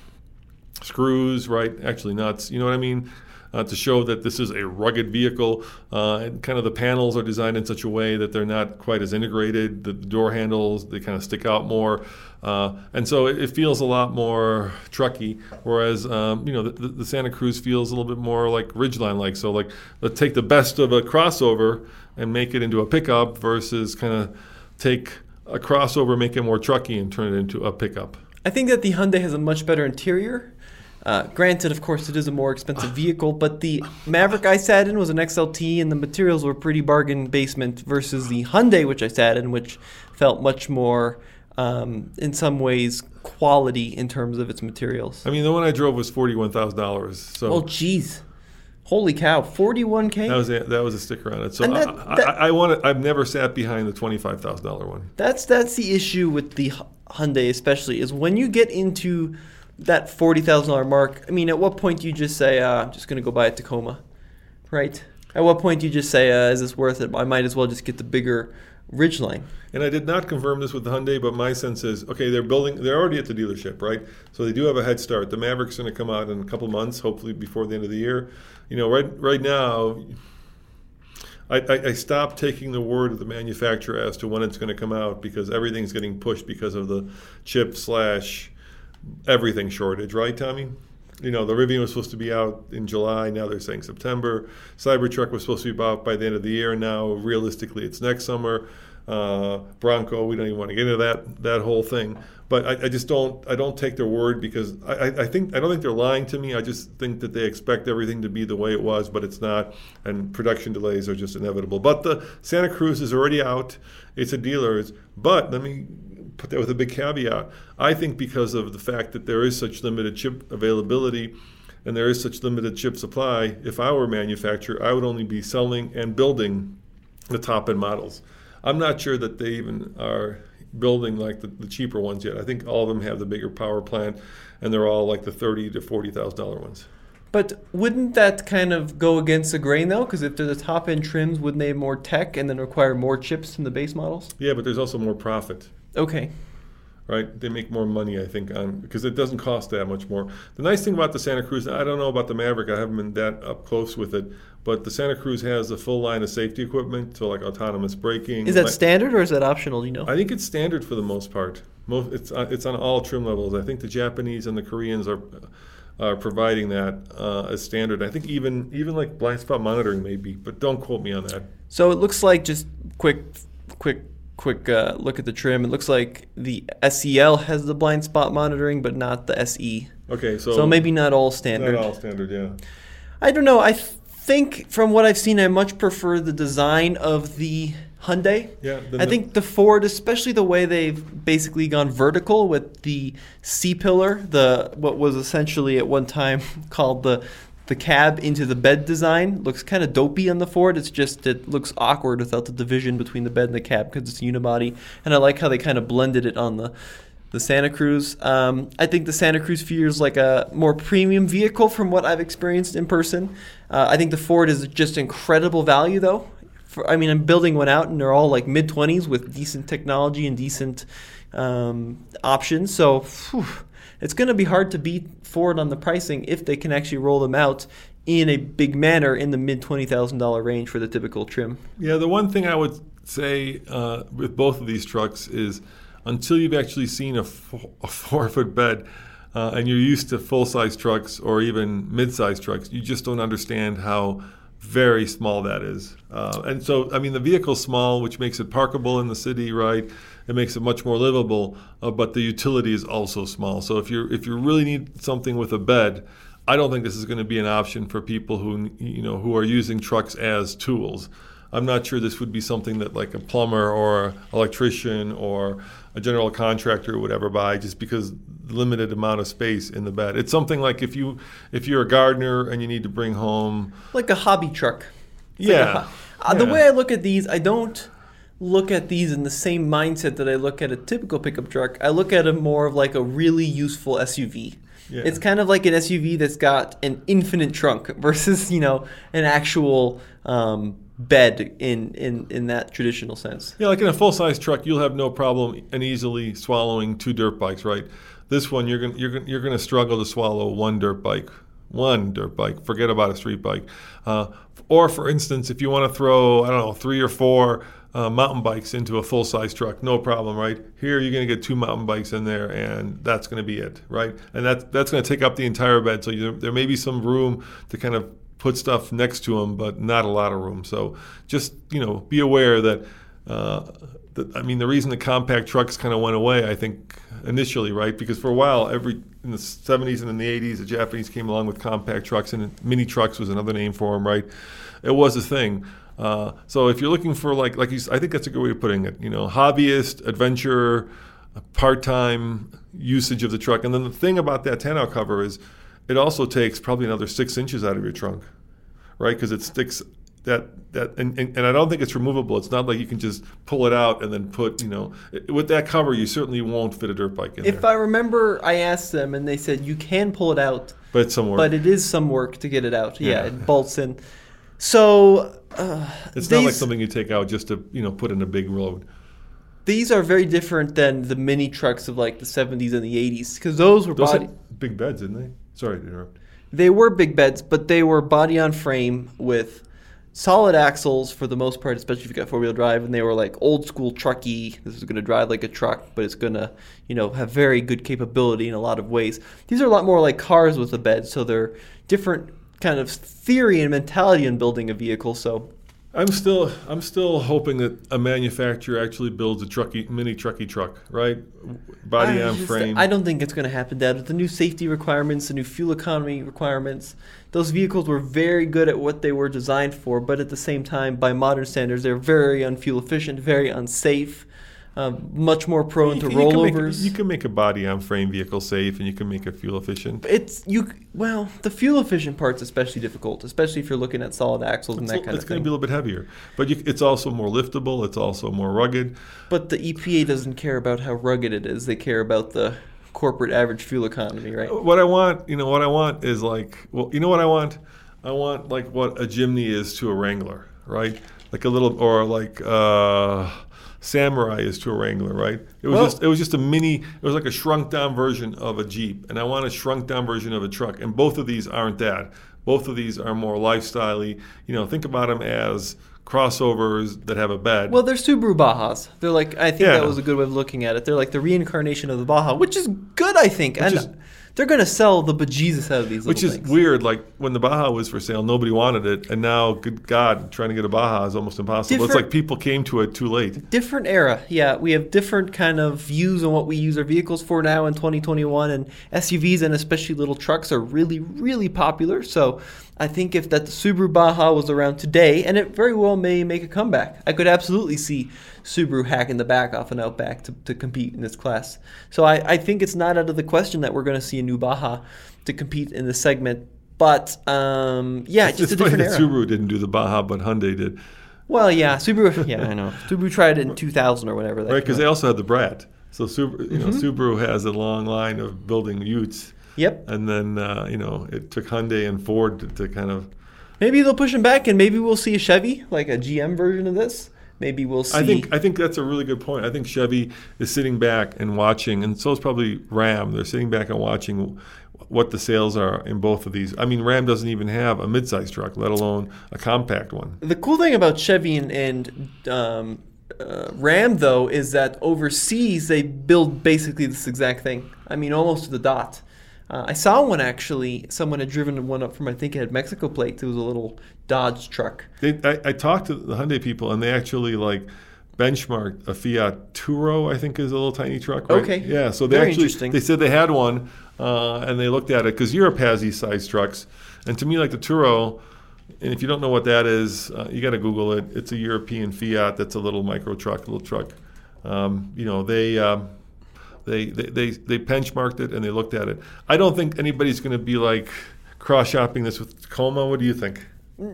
screws, right? Actually nuts, you know what I mean? Uh, to show that this is a rugged vehicle. Uh, and kind of the panels are designed in such a way that they're not quite as integrated. The door handles, they kind of stick out more. Uh, and so it, it feels a lot more trucky, whereas um, you know the, the Santa Cruz feels a little bit more like Ridgeline-like. So like let's take the best of a crossover and make it into a pickup versus kind of take a crossover, make it more trucky and turn it into a pickup. I think that the Hyundai has a much better interior. Uh, granted, of course, it is a more expensive vehicle, but the Maverick I sat in was an X L T, and the materials were pretty bargain basement versus the Hyundai, which I sat in, which felt much more, um, in some ways, quality in terms of its materials. I mean, the one I drove was forty-one thousand dollars. So oh, jeez. Holy cow, forty-one K? That was a, that was a sticker on it. So that, I, that, I, I want to, I've never sat behind the twenty-five thousand dollars one. That's that's the issue with the Hyundai, especially, is when you get into that forty thousand dollars mark. I mean, at what point do you just say, uh, I'm just going to go buy a Tacoma, right? At what point do you just say, uh, is this worth it? I might as well just get the bigger Ridgeline. And I did not confirm this with the Hyundai, but my sense is, okay, they're building, they're already at the dealership, right? So they do have a head start. The Maverick's going to come out in a couple months, hopefully before the end of the year. You know, right right now, I, I, I stopped taking the word of the manufacturer as to when it's going to come out because everything's getting pushed because of the chip slash everything shortage, right, Tommy? You know, the Rivian was supposed to be out in July. Now they're saying September. Cybertruck was supposed to be out by the end of the year. Now, realistically, it's next summer. Uh, Bronco, we don't even want to get into that that whole thing. But I, I just don't. I don't take their word because I, I think I don't think they're lying to me. I just think that they expect everything to be the way it was, but it's not, and production delays are just inevitable. But the Santa Cruz is already out. It's a dealer's. But let me put that with a big caveat. I think because of the fact that there is such limited chip availability and there is such limited chip supply, if I were a manufacturer, I would only be selling and building the top-end models. I'm not sure that they even are building like the, the cheaper ones yet. I think all of them have the bigger power plant, and they're all like the thirty to forty thousand dollar ones. But wouldn't that kind of go against the grain though? Because if they're the top end trims, wouldn't they have more tech and then require more chips in the base models? Yeah, but there's also more profit. Okay. Right, they make more money, I think, on because it doesn't cost that much more. The nice thing about the Santa Cruz, I don't know about the Maverick, I haven't been that up close with it, but the Santa Cruz has a full line of safety equipment, so like autonomous braking. Is that standard or is that optional? Do you know? I think it's standard for the most part. Most it's uh, it's on all trim levels. I think the Japanese and the Koreans are are providing that uh, as standard. I think even even like blind spot monitoring may be, but don't quote me on that. So it looks like just quick, quick. Quick uh, look at the trim. It looks like the S E L has the blind spot monitoring, but not the S E. Okay, so so maybe not all standard. Not all standard, yeah. I don't know. I th- think from what I've seen, I much prefer the design of the Hyundai. Yeah. I think the Ford, especially the way they've basically gone vertical with the C-pillar, the what was essentially at one time called the the cab into the bed design, looks kind of dopey on the Ford. It's just, it looks awkward without the division between the bed and the cab because it's unibody. And I like how they kind of blended it on the, the Santa Cruz. Um, I think the Santa Cruz feels like a more premium vehicle from what I've experienced in person. Uh, I think the Ford is just incredible value though. For, I mean, I'm building one out and they're all like mid twenties with decent technology and decent um, options. So, whew, it's going to be hard to beat Ford on the pricing if they can actually roll them out in a big manner in the mid twenty thousand dollars range for the typical trim. Yeah, the one thing I would say uh, with both of these trucks is until you've actually seen a, four, a four-foot bed uh, and you're used to full-size trucks or even mid-size trucks, you just don't understand how very small that is. Uh, and so, I mean, the vehicle's small, which makes it parkable in the city, right? It makes it much more livable, uh, but the utility is also small. So if you if you really need something with a bed, I don't think this is going to be an option for people who you know who are using trucks as tools. I'm not sure this would be something that like a plumber or electrician or a general contractor would ever buy just because the limited amount of space in the bed. It's something like if you if you're a gardener and you need to bring home like a hobby truck. It's yeah. Like a, uh, yeah. The way I look at these, I don't look at these in the same mindset that I look at a typical pickup truck. I look at it more of like a really useful S U V. Yeah. It's kind of like an S U V that's got an infinite trunk versus, you know, an actual um, bed in, in, in that traditional sense. Yeah, like in a full-size truck, you'll have no problem and easily swallowing two dirt bikes, right? This one, you're gonna you're gonna you're gonna struggle to swallow one dirt bike, one dirt bike. Forget about a street bike. Uh, or, for instance, if you want to throw I don't know three or four uh, mountain bikes into a full-size truck, no problem, right? Here, you're gonna get two mountain bikes in there, and that's gonna be it, right? And that that's gonna take up the entire bed. So you, there may be some room to kind of put stuff next to them, but not a lot of room. So just you know, be aware that. Uh, I mean, the reason the compact trucks kind of went away, I think, initially, right? Because for a while, every in the seventies and in the eighties, the Japanese came along with compact trucks, and mini trucks was another name for them, right? It was a thing. Uh, so if you're looking for, like, like you, I think that's a good way of putting it, you know, hobbyist, adventure, part-time usage of the truck. And then the thing about that tonneau cover is it also takes probably another six inches out of your trunk, right? Because it sticks... That that and, and, and I don't think it's removable. It's not like you can just pull it out and then put, you know, with that cover, you certainly won't fit a dirt bike in if there. I remember, I asked them and they said you can pull it out. But it's some work. But it is some work to get it out. Yeah, Yeah. it bolts in. So uh, it's these, not like something you take out just to, you know, put in a big road. These are very different than the mini trucks of like the seventies and the eighties because those were Those body. had big beds, didn't they? Sorry to interrupt. They were big beds, but they were body on frame with solid axles for the most part, especially if you got four-wheel drive, and they were like old school trucky. This is going to drive like a truck, but it's going to, you know, have very good capability in a lot of ways. These are a lot more like cars with a bed, so they're different kind of theory and mentality in building a vehicle. So I'm still I'm still hoping that a manufacturer actually builds a trucky mini trucky truck, right? Body I on just- frame. I don't think it's going to happen, Dad. With the new safety requirements, the new fuel economy requirements, those vehicles were very good at what they were designed for, but at the same time, by modern standards, they're very unfuel efficient, very unsafe, um, much more prone to You can- you can make- rollovers. You can make a body on frame vehicle safe, and you can make it fuel efficient. It's you. Well, the fuel efficient part's especially difficult, especially if you're looking at solid axles and It's, that a- kind it's of going thing. to be a little bit heavier, but you, it's also more liftable. It's also more rugged. But the E P A doesn't care about how rugged it is; they care about the corporate average fuel economy, right? What I want, you know, what I want is like, well, you know what I want? I want like what a Jimny is to a Wrangler, right? Like a little, or like uh, Samurai is to a Wrangler, right? It was Well- just, it was just a mini. It was like a shrunk down version of a Jeep, and I want a shrunk down version of a truck. And both of these aren't that. Both of these are more lifestyle-y. You know, think about them as crossovers that have a bed. Well, they're Subaru Bajas. They're like, I think Yeah. that was a good way of looking at it. They're like the reincarnation of the Baja, which is good, I think. Which and is- they're going to sell the bejesus out of these Which little is things. weird. Like when the Baja was for sale, nobody wanted it, and now, good God, trying to get a Baja is almost impossible. It's Different- like people came to it too late. Different era. Yeah, we have different kind of views on what we use our vehicles for now in twenty twenty-one, and S U Vs and especially little trucks are really, really popular. So I think if that the Subaru Baja was around today, and it very well may make a comeback, I could absolutely see Subaru hacking the back off an Outback to, to compete in this class. So I, I think it's not out of the question that we're going to see a new Baja to compete in this segment. But um, yeah, It's just a funny different that era. Subaru didn't do the Baja, but Hyundai did. Well, yeah, Subaru. Yeah, I know. Subaru tried it in two thousand or whatever. that Right, came because out. they also had the Brat. So Subaru, you know, Mm-hmm. Subaru has a long line of building Utes. Yep. And then, uh, you know, it took Hyundai and Ford to, to kind of... Maybe they'll push them back, and maybe we'll see a Chevy, like a G M version of this. Maybe we'll see. I think I think that's a really good point. I think Chevy is sitting back and watching, and so is probably Ram. They're sitting back and watching what the sales are in both of these. I mean, Ram doesn't even have a midsize truck, let alone a compact one. The cool thing about Chevy and, and um, uh, Ram, though, is that overseas they build basically this exact thing. I mean, almost to the dot. Uh, I saw one actually. Someone had driven one up from, I think it had Mexico plates. It was a little Dodge truck. They, I, I talked to the Hyundai people, and they actually like benchmarked a Fiat Turo, I think is a little tiny truck, right? Okay. Yeah, so they Very actually interesting. they said they had one, uh, and they looked at it because Europe has these size trucks, and to me, like the Turo, and if you don't know what that is, uh, you got to Google it. It's a European Fiat that's a little micro truck, a little truck. Um, you know, they. Um, They, they they they benchmarked it and they looked at it. I don't think anybody's going to be like cross-shopping this with Tacoma. What do you think?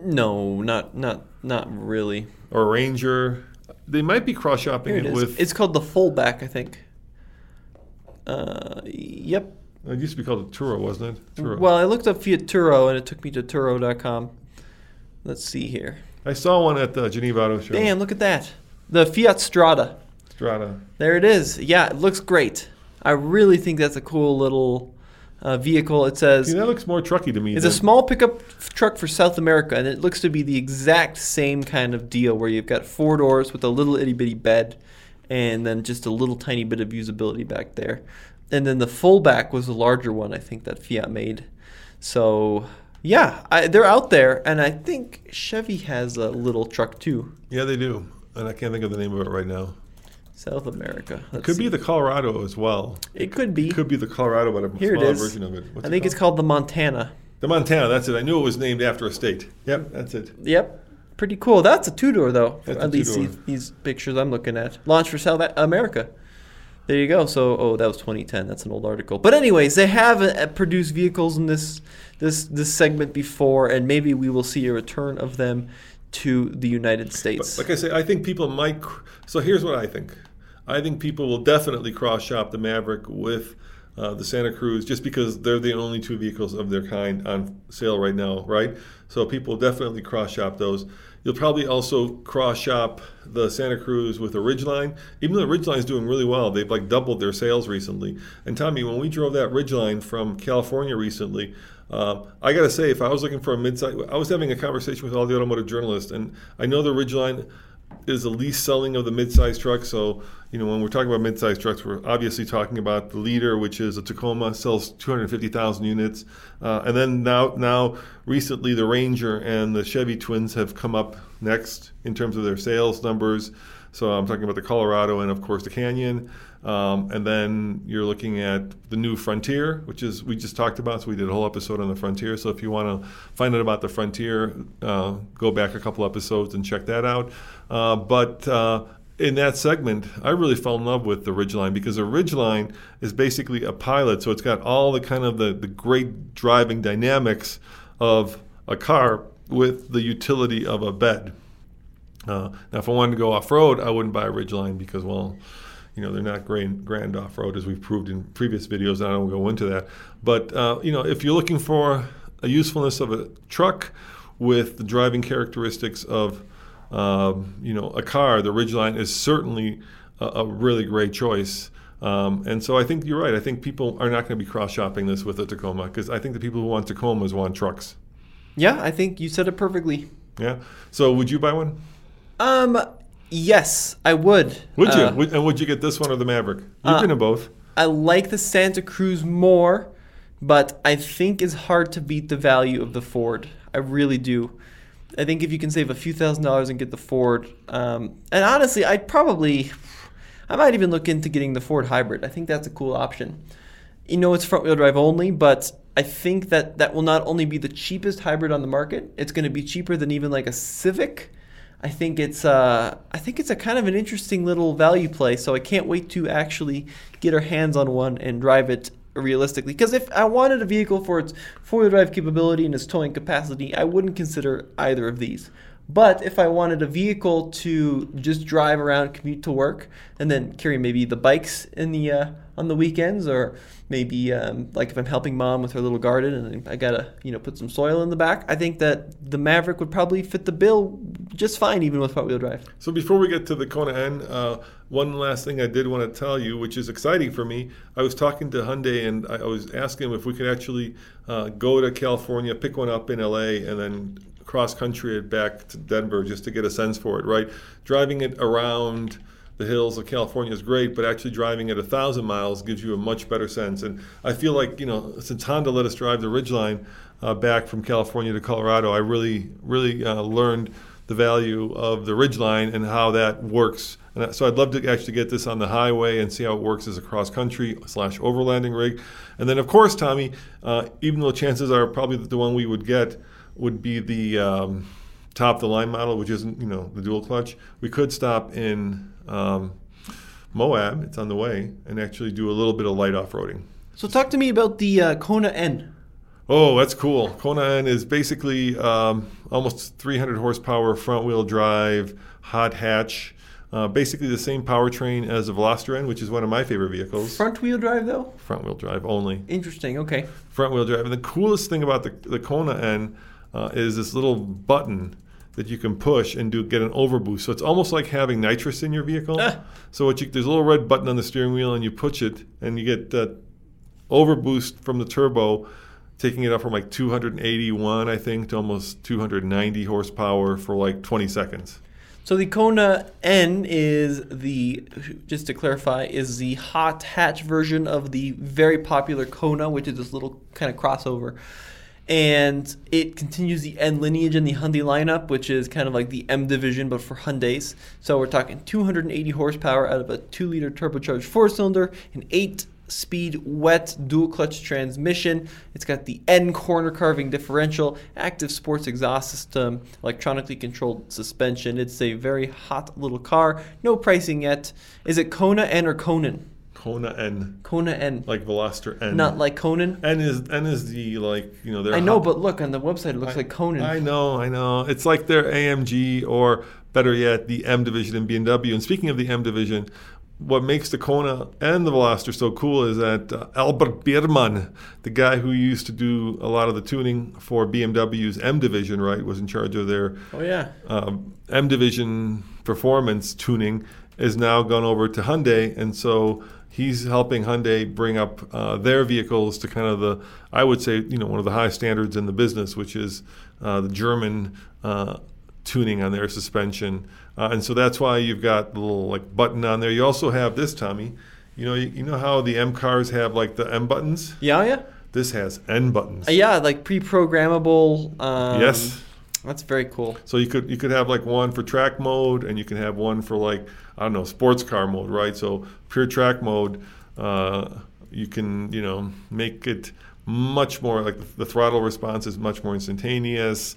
No, not not not really. Or Ranger? They might be cross-shopping Here it, it is. with. It's called the Fullback, I think. Uh, yep. It used to be called a Turo, wasn't it? Turo. Well, I looked up Fiat Turo, and it took me to Turo dot com. Let's see here. I saw one at the Geneva Auto Show. Damn, look at that. The Fiat Strada. Strada. There it is. Yeah, it looks great. I really think that's a cool little uh, vehicle. It says... See, that looks more trucky to me. It's than... a small pickup truck for South America, and it looks to be the exact same kind of deal where you've got four doors with a little itty-bitty bed and then just a little tiny bit of usability back there. And then the fullback was a larger one, I think, that Fiat made. So, yeah, I, they're out there, and I think Chevy has a little truck too. Yeah, they do. And I can't think of the name of it right now. South America. It could see. be the Colorado as well. It could be. It could be the Colorado, but a Here smaller it is. version of it. What's I it think called? it's called the Montana. The Montana, that's it. I knew it was named after a state. Yep, that's it. Yep. Pretty cool. That's a two-door, though. That's at a least two-door. these, these pictures I'm looking at. Launched for South America. There you go. So, oh, that was twenty ten. That's an old article. But anyways, they have uh, produced vehicles in this this this segment before, and maybe we will see a return of them to the United States. But like I say, I think people might. Cr- so here's what I think. I think people will definitely cross-shop the Maverick with uh, the Santa Cruz just because they're the only two vehicles of their kind on sale right now, right? So people definitely cross-shop those. You'll probably also cross-shop the Santa Cruz with the Ridgeline. Even though the Ridgeline is doing really well, they've like doubled their sales recently. And Tommy, when we drove that Ridgeline from California recently, uh, I got to say, if I was looking for a midsize, I was having a conversation with all the automotive journalists, and I know the Ridgeline is the least selling of the midsize trucks. So, you know, when we're talking about midsize trucks, we're obviously talking about the leader, which is a Tacoma, sells two hundred fifty thousand units. Uh, and then now, now recently, the Ranger and the Chevy Twins have come up next in terms of their sales numbers. So I'm talking about the Colorado and, of course, the Canyon. Um, and then you're looking at the new Frontier, which is we just talked about. So we did a whole episode on the Frontier. So if you want to find out about the Frontier, uh, go back a couple episodes and check that out. Uh, but uh, in that segment, I really fell in love with the Ridgeline because the Ridgeline is basically a Pilot. So it's got all the kind of the, the great driving dynamics of a car with the utility of a bed. Uh, now, if I wanted to go off-road, I wouldn't buy a Ridgeline because, well, you know, they're not grand, grand off-road as we've proved in previous videos, and I don't go into that. But, uh, you know, if you're looking for a usefulness of a truck with the driving characteristics of, um, you know, a car, the Ridgeline is certainly a, a really great choice. Um, and so I think you're right. I think people are not going to be cross-shopping this with a Tacoma because I think the people who want Tacomas want trucks. Yeah, I think you said it perfectly. Yeah. So would you buy one? Um, yes, I would. Would you? Uh, would, and would you get this one or the Maverick? You've uh, been in both. I like the Santa Cruz more, but I think it's hard to beat the value of the Ford. I really do. I think if you can save a few thousand dollars and get the Ford, um, and honestly, I'd probably, I might even look into getting the Ford Hybrid. I think that's a cool option. You know, it's front-wheel drive only, but I think that that will not only be the cheapest hybrid on the market, it's going to be cheaper than even like a Civic. I think it's uh, I think it's a kind of an interesting little value play, so I can't wait to actually get our hands on one and drive it realistically. Because if I wanted a vehicle for its four-wheel drive capability and its towing capacity, I wouldn't consider either of these. But if I wanted a vehicle to just drive around, commute to work, and then carry maybe the bikes in the uh, on the weekends, or maybe um, like if I'm helping mom with her little garden and I gotta you know put some soil in the back, I think that the Maverick would probably fit the bill just fine, even with front-wheel drive. So before we get to the Kona N, uh, one last thing I did want to tell you, which is exciting for me. I was talking to Hyundai and I, I was asking them if we could actually uh, go to California, pick one up in L A, and then cross-country it back to Denver just to get a sense for it, right? Driving it around the hills of California is great, but actually driving at a thousand miles gives you a much better sense. And I feel like, you know, since Honda let us drive the Ridgeline uh, back from California to Colorado, I really, really uh, learned the value of the Ridgeline and how that works. And so I'd love to actually get this on the highway and see how it works as a cross-country slash overlanding rig. And then, of course, Tommy, uh, even though chances are probably the one we would get would be the um, top-of-the-line model, which isn't, you know, the dual clutch. We could stop in um, Moab, it's on the way, and actually do a little bit of light off-roading. So talk to me about the uh, Kona N. Oh, that's cool. Kona N is basically um, almost three hundred horsepower front-wheel drive, hot hatch. Uh, basically the same powertrain as the Veloster N, which is one of my favorite vehicles. Front-wheel drive, though? Front-wheel drive only. Interesting, okay. Front-wheel drive. And the coolest thing about the, the Kona N uh, is this little button that you can push and do get an overboost. So it's almost like having nitrous in your vehicle. Ah. So what you, there's a little red button on the steering wheel, and you push it, and you get uh, overboost from the turbo, taking it up from like two hundred eighty-one, I think, to almost two hundred ninety horsepower for like twenty seconds. So the Kona N is the, just to clarify, is the hot hatch version of the very popular Kona, which is this little kind of crossover. And it continues the N lineage in the Hyundai lineup, which is kind of like the M division, but for Hyundais. So we're talking two hundred eighty horsepower out of a two liter turbocharged four-cylinder, an eight-speed wet dual-clutch transmission. It's got the N corner carving differential, active sports exhaust system, electronically controlled suspension. It's a very hot little car. No pricing yet. Is it Kona N or Conan? Kona N. Kona N. Like Veloster N. Not like Conan? N is N is the, like, you know, they're I know, hot. but look, on the website it looks I, like Conan. I know, I know. It's like their A M G, or better yet, the M division in B M W. And speaking of the M division, what makes the Kona and the Veloster so cool is that uh, Albert Biermann, the guy who used to do a lot of the tuning for B M W's M division, right, was in charge of their oh, yeah. um, M division performance tuning, is now gone over to Hyundai. And so he's helping Hyundai bring up uh, their vehicles to kind of the, I would say, you know, one of the high standards in the business, which is uh, the German uh, tuning on their suspension. Uh, and so that's why you've got the little like button on there. You also have this, Tommy. You know, you, you know how the M cars have like the M buttons? Yeah, yeah. This has N buttons. Uh, yeah, like pre-programmable. Um, yes. That's very cool. So you could you could have like one for track mode, and you can have one for like, I don't know, sports car mode, right? So pure track mode, uh, you can, you know, make it much more like the, the throttle response is much more instantaneous.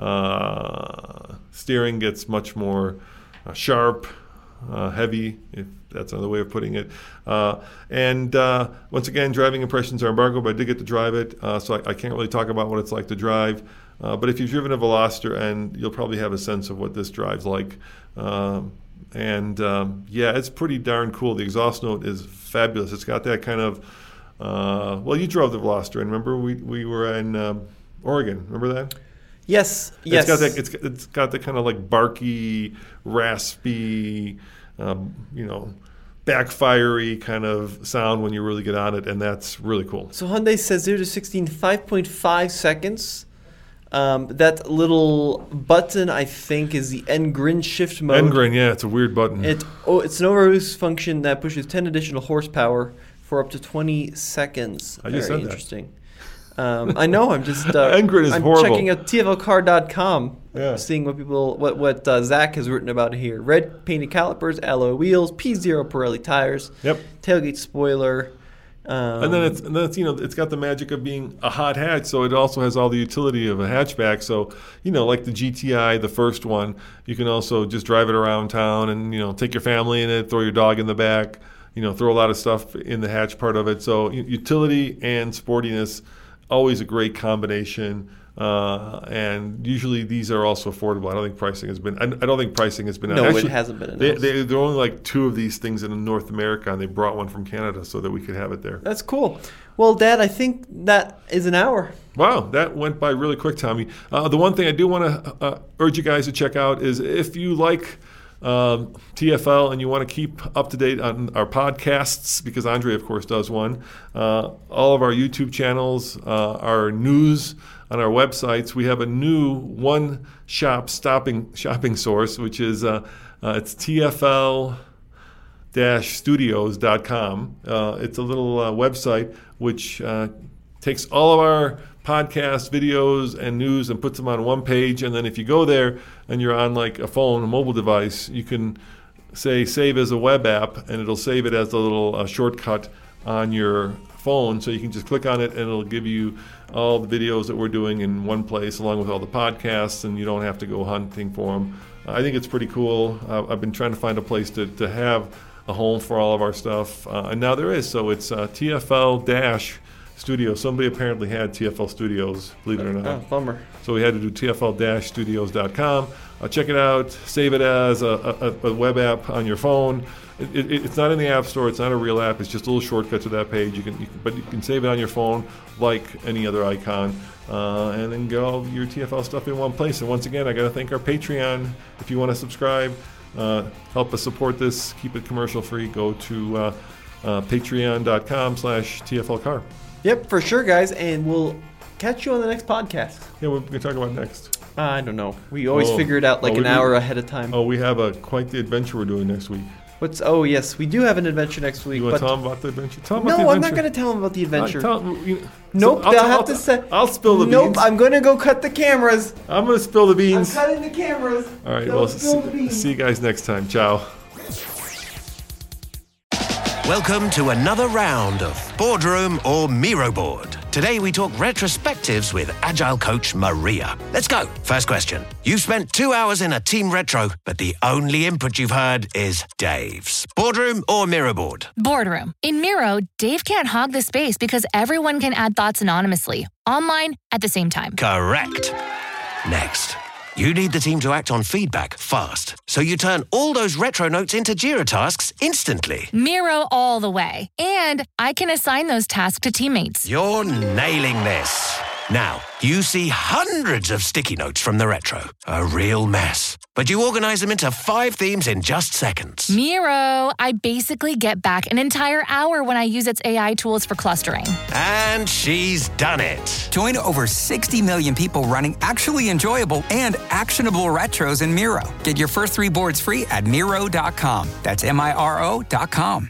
Uh, steering gets much more uh, sharp, uh, heavy, if that's another way of putting it. Uh, and uh, once again, driving impressions are embargoed, but I did get to drive it, uh, so I, I can't really talk about what it's like to drive. Uh, but if you've driven a Veloster, and you'll probably have a sense of what this drives like. Um, and um, yeah, it's pretty darn cool. The exhaust note is fabulous. It's got that kind of, uh, well, you drove the Veloster, and remember we we were in um, Oregon. Remember that? Yes. Yes. It's got that. It's it's got the kind of like barky, raspy, um, you know, backfirey kind of sound when you really get on it, and that's really cool. So Hyundai says zero to sixty in five point five seconds. Um, that little button, I think, is the N-Grin shift mode. N-Grin, yeah, it's a weird button. It oh, it's an overboost function that pushes ten additional horsepower for up to twenty seconds. I Very just said interesting. Um, I know. I'm just. Uh, N-Grin is I'm horrible. checking out T F L car dot com, Yeah. seeing what people, what what uh, Zach has written about here. Red painted calipers, alloy wheels, P zero Pirelli tires. Yep. Tailgate spoiler. Um, And then it's and then it's you know it's got the magic of being a hot hatch, so it also has all the utility of a hatchback. So you know, like the G T I, the first one, you can also just drive it around town and you know take your family in it, throw your dog in the back, you know throw a lot of stuff in the hatch part of it. So utility and sportiness, always a great combination. Uh, and usually these are also affordable. I don't think pricing has been. I, I don't think pricing has been. No, actually, it hasn't been. They, they, there are only like two of these things in North America, and they brought one from Canada so that we could have it there. That's cool. Well, Dad, I think that is an hour. Wow, that went by really quick, Tommy. Uh, the one thing I do want to uh, urge you guys to check out is if you like um, T F L and you want to keep up to date on our podcasts, because Andre, of course, does one. Uh, all of our YouTube channels, uh, our news on our websites. We have a new one-shop stopping shopping source, which is uh, uh, it's T F L studios dot com. Uh, it's a little uh, website which uh, takes all of our podcasts, videos, and news and puts them on one page. And then if you go there and you're on like a phone, a mobile device, you can say save as a web app, and it'll save it as a little uh, shortcut on your phone. So you can just click on it, and it'll give you all the videos that we're doing in one place, along with all the podcasts, and you don't have to go hunting for them. I think it's pretty cool. Uh, I've been trying to find a place to, to have a home for all of our stuff, uh, and now there is. So it's uh, T F L Studios. Somebody apparently had T F L Studios, believe it or not. Oh, bummer. So we had to do T F L studios dot com. uh, check it out. Save it as a, a, a web app on your phone. It, it, it's not in the App Store. It's not a real app. It's just a little shortcut to that page. You can, you can but you can save it on your phone like any other icon, uh, and then get all your T F L stuff in one place. And once again, I got to thank our Patreon. If you want to subscribe, uh, help us support this, keep it commercial free, go to uh, uh, patreon.com slash TFLcar. Yep, for sure, guys, and we'll catch you on the next podcast. Yeah, what are we going to talk about next? Uh, I don't know. We always Oh. figure it out like Oh, an we hour do? ahead of time. Oh, we have a quite the adventure we're doing next week. What's? Oh, yes, we do have an adventure next week. You want but to tell them about the adventure? Tell them no, about the I'm not adventure. going to tell them about the adventure. Uh, tell, you, Nope, I'll, they'll I'll, have I'll, to say. I'll spill the Nope, beans. I'm going to go cut the cameras. I'm going to spill the I'm beans. cutting the cameras. All right, Don't well, spill the see, beans. see you guys next time. Ciao. Welcome to another round of Boardroom or Miro Board. Today we talk retrospectives with Agile coach Maria. Let's go. First question. You've spent two hours in a team retro, but the only input you've heard is Dave's. Boardroom or Miro Board? Boardroom. In Miro, Dave can't hog the space because everyone can add thoughts anonymously, online at the same time. Correct. Next. You need the team to act on feedback fast, so you turn all those retro notes into Jira tasks instantly. Miro all the way. And I can assign those tasks to teammates. You're nailing this. Now, you see hundreds of sticky notes from the retro. A real mess. But you organize them into five themes in just seconds. Miro, I basically get back an entire hour when I use its A I tools for clustering. And she's done it. Join over sixty million people running actually enjoyable and actionable retros in Miro. Get your first three boards free at Miro dot com. That's M I R O dot com.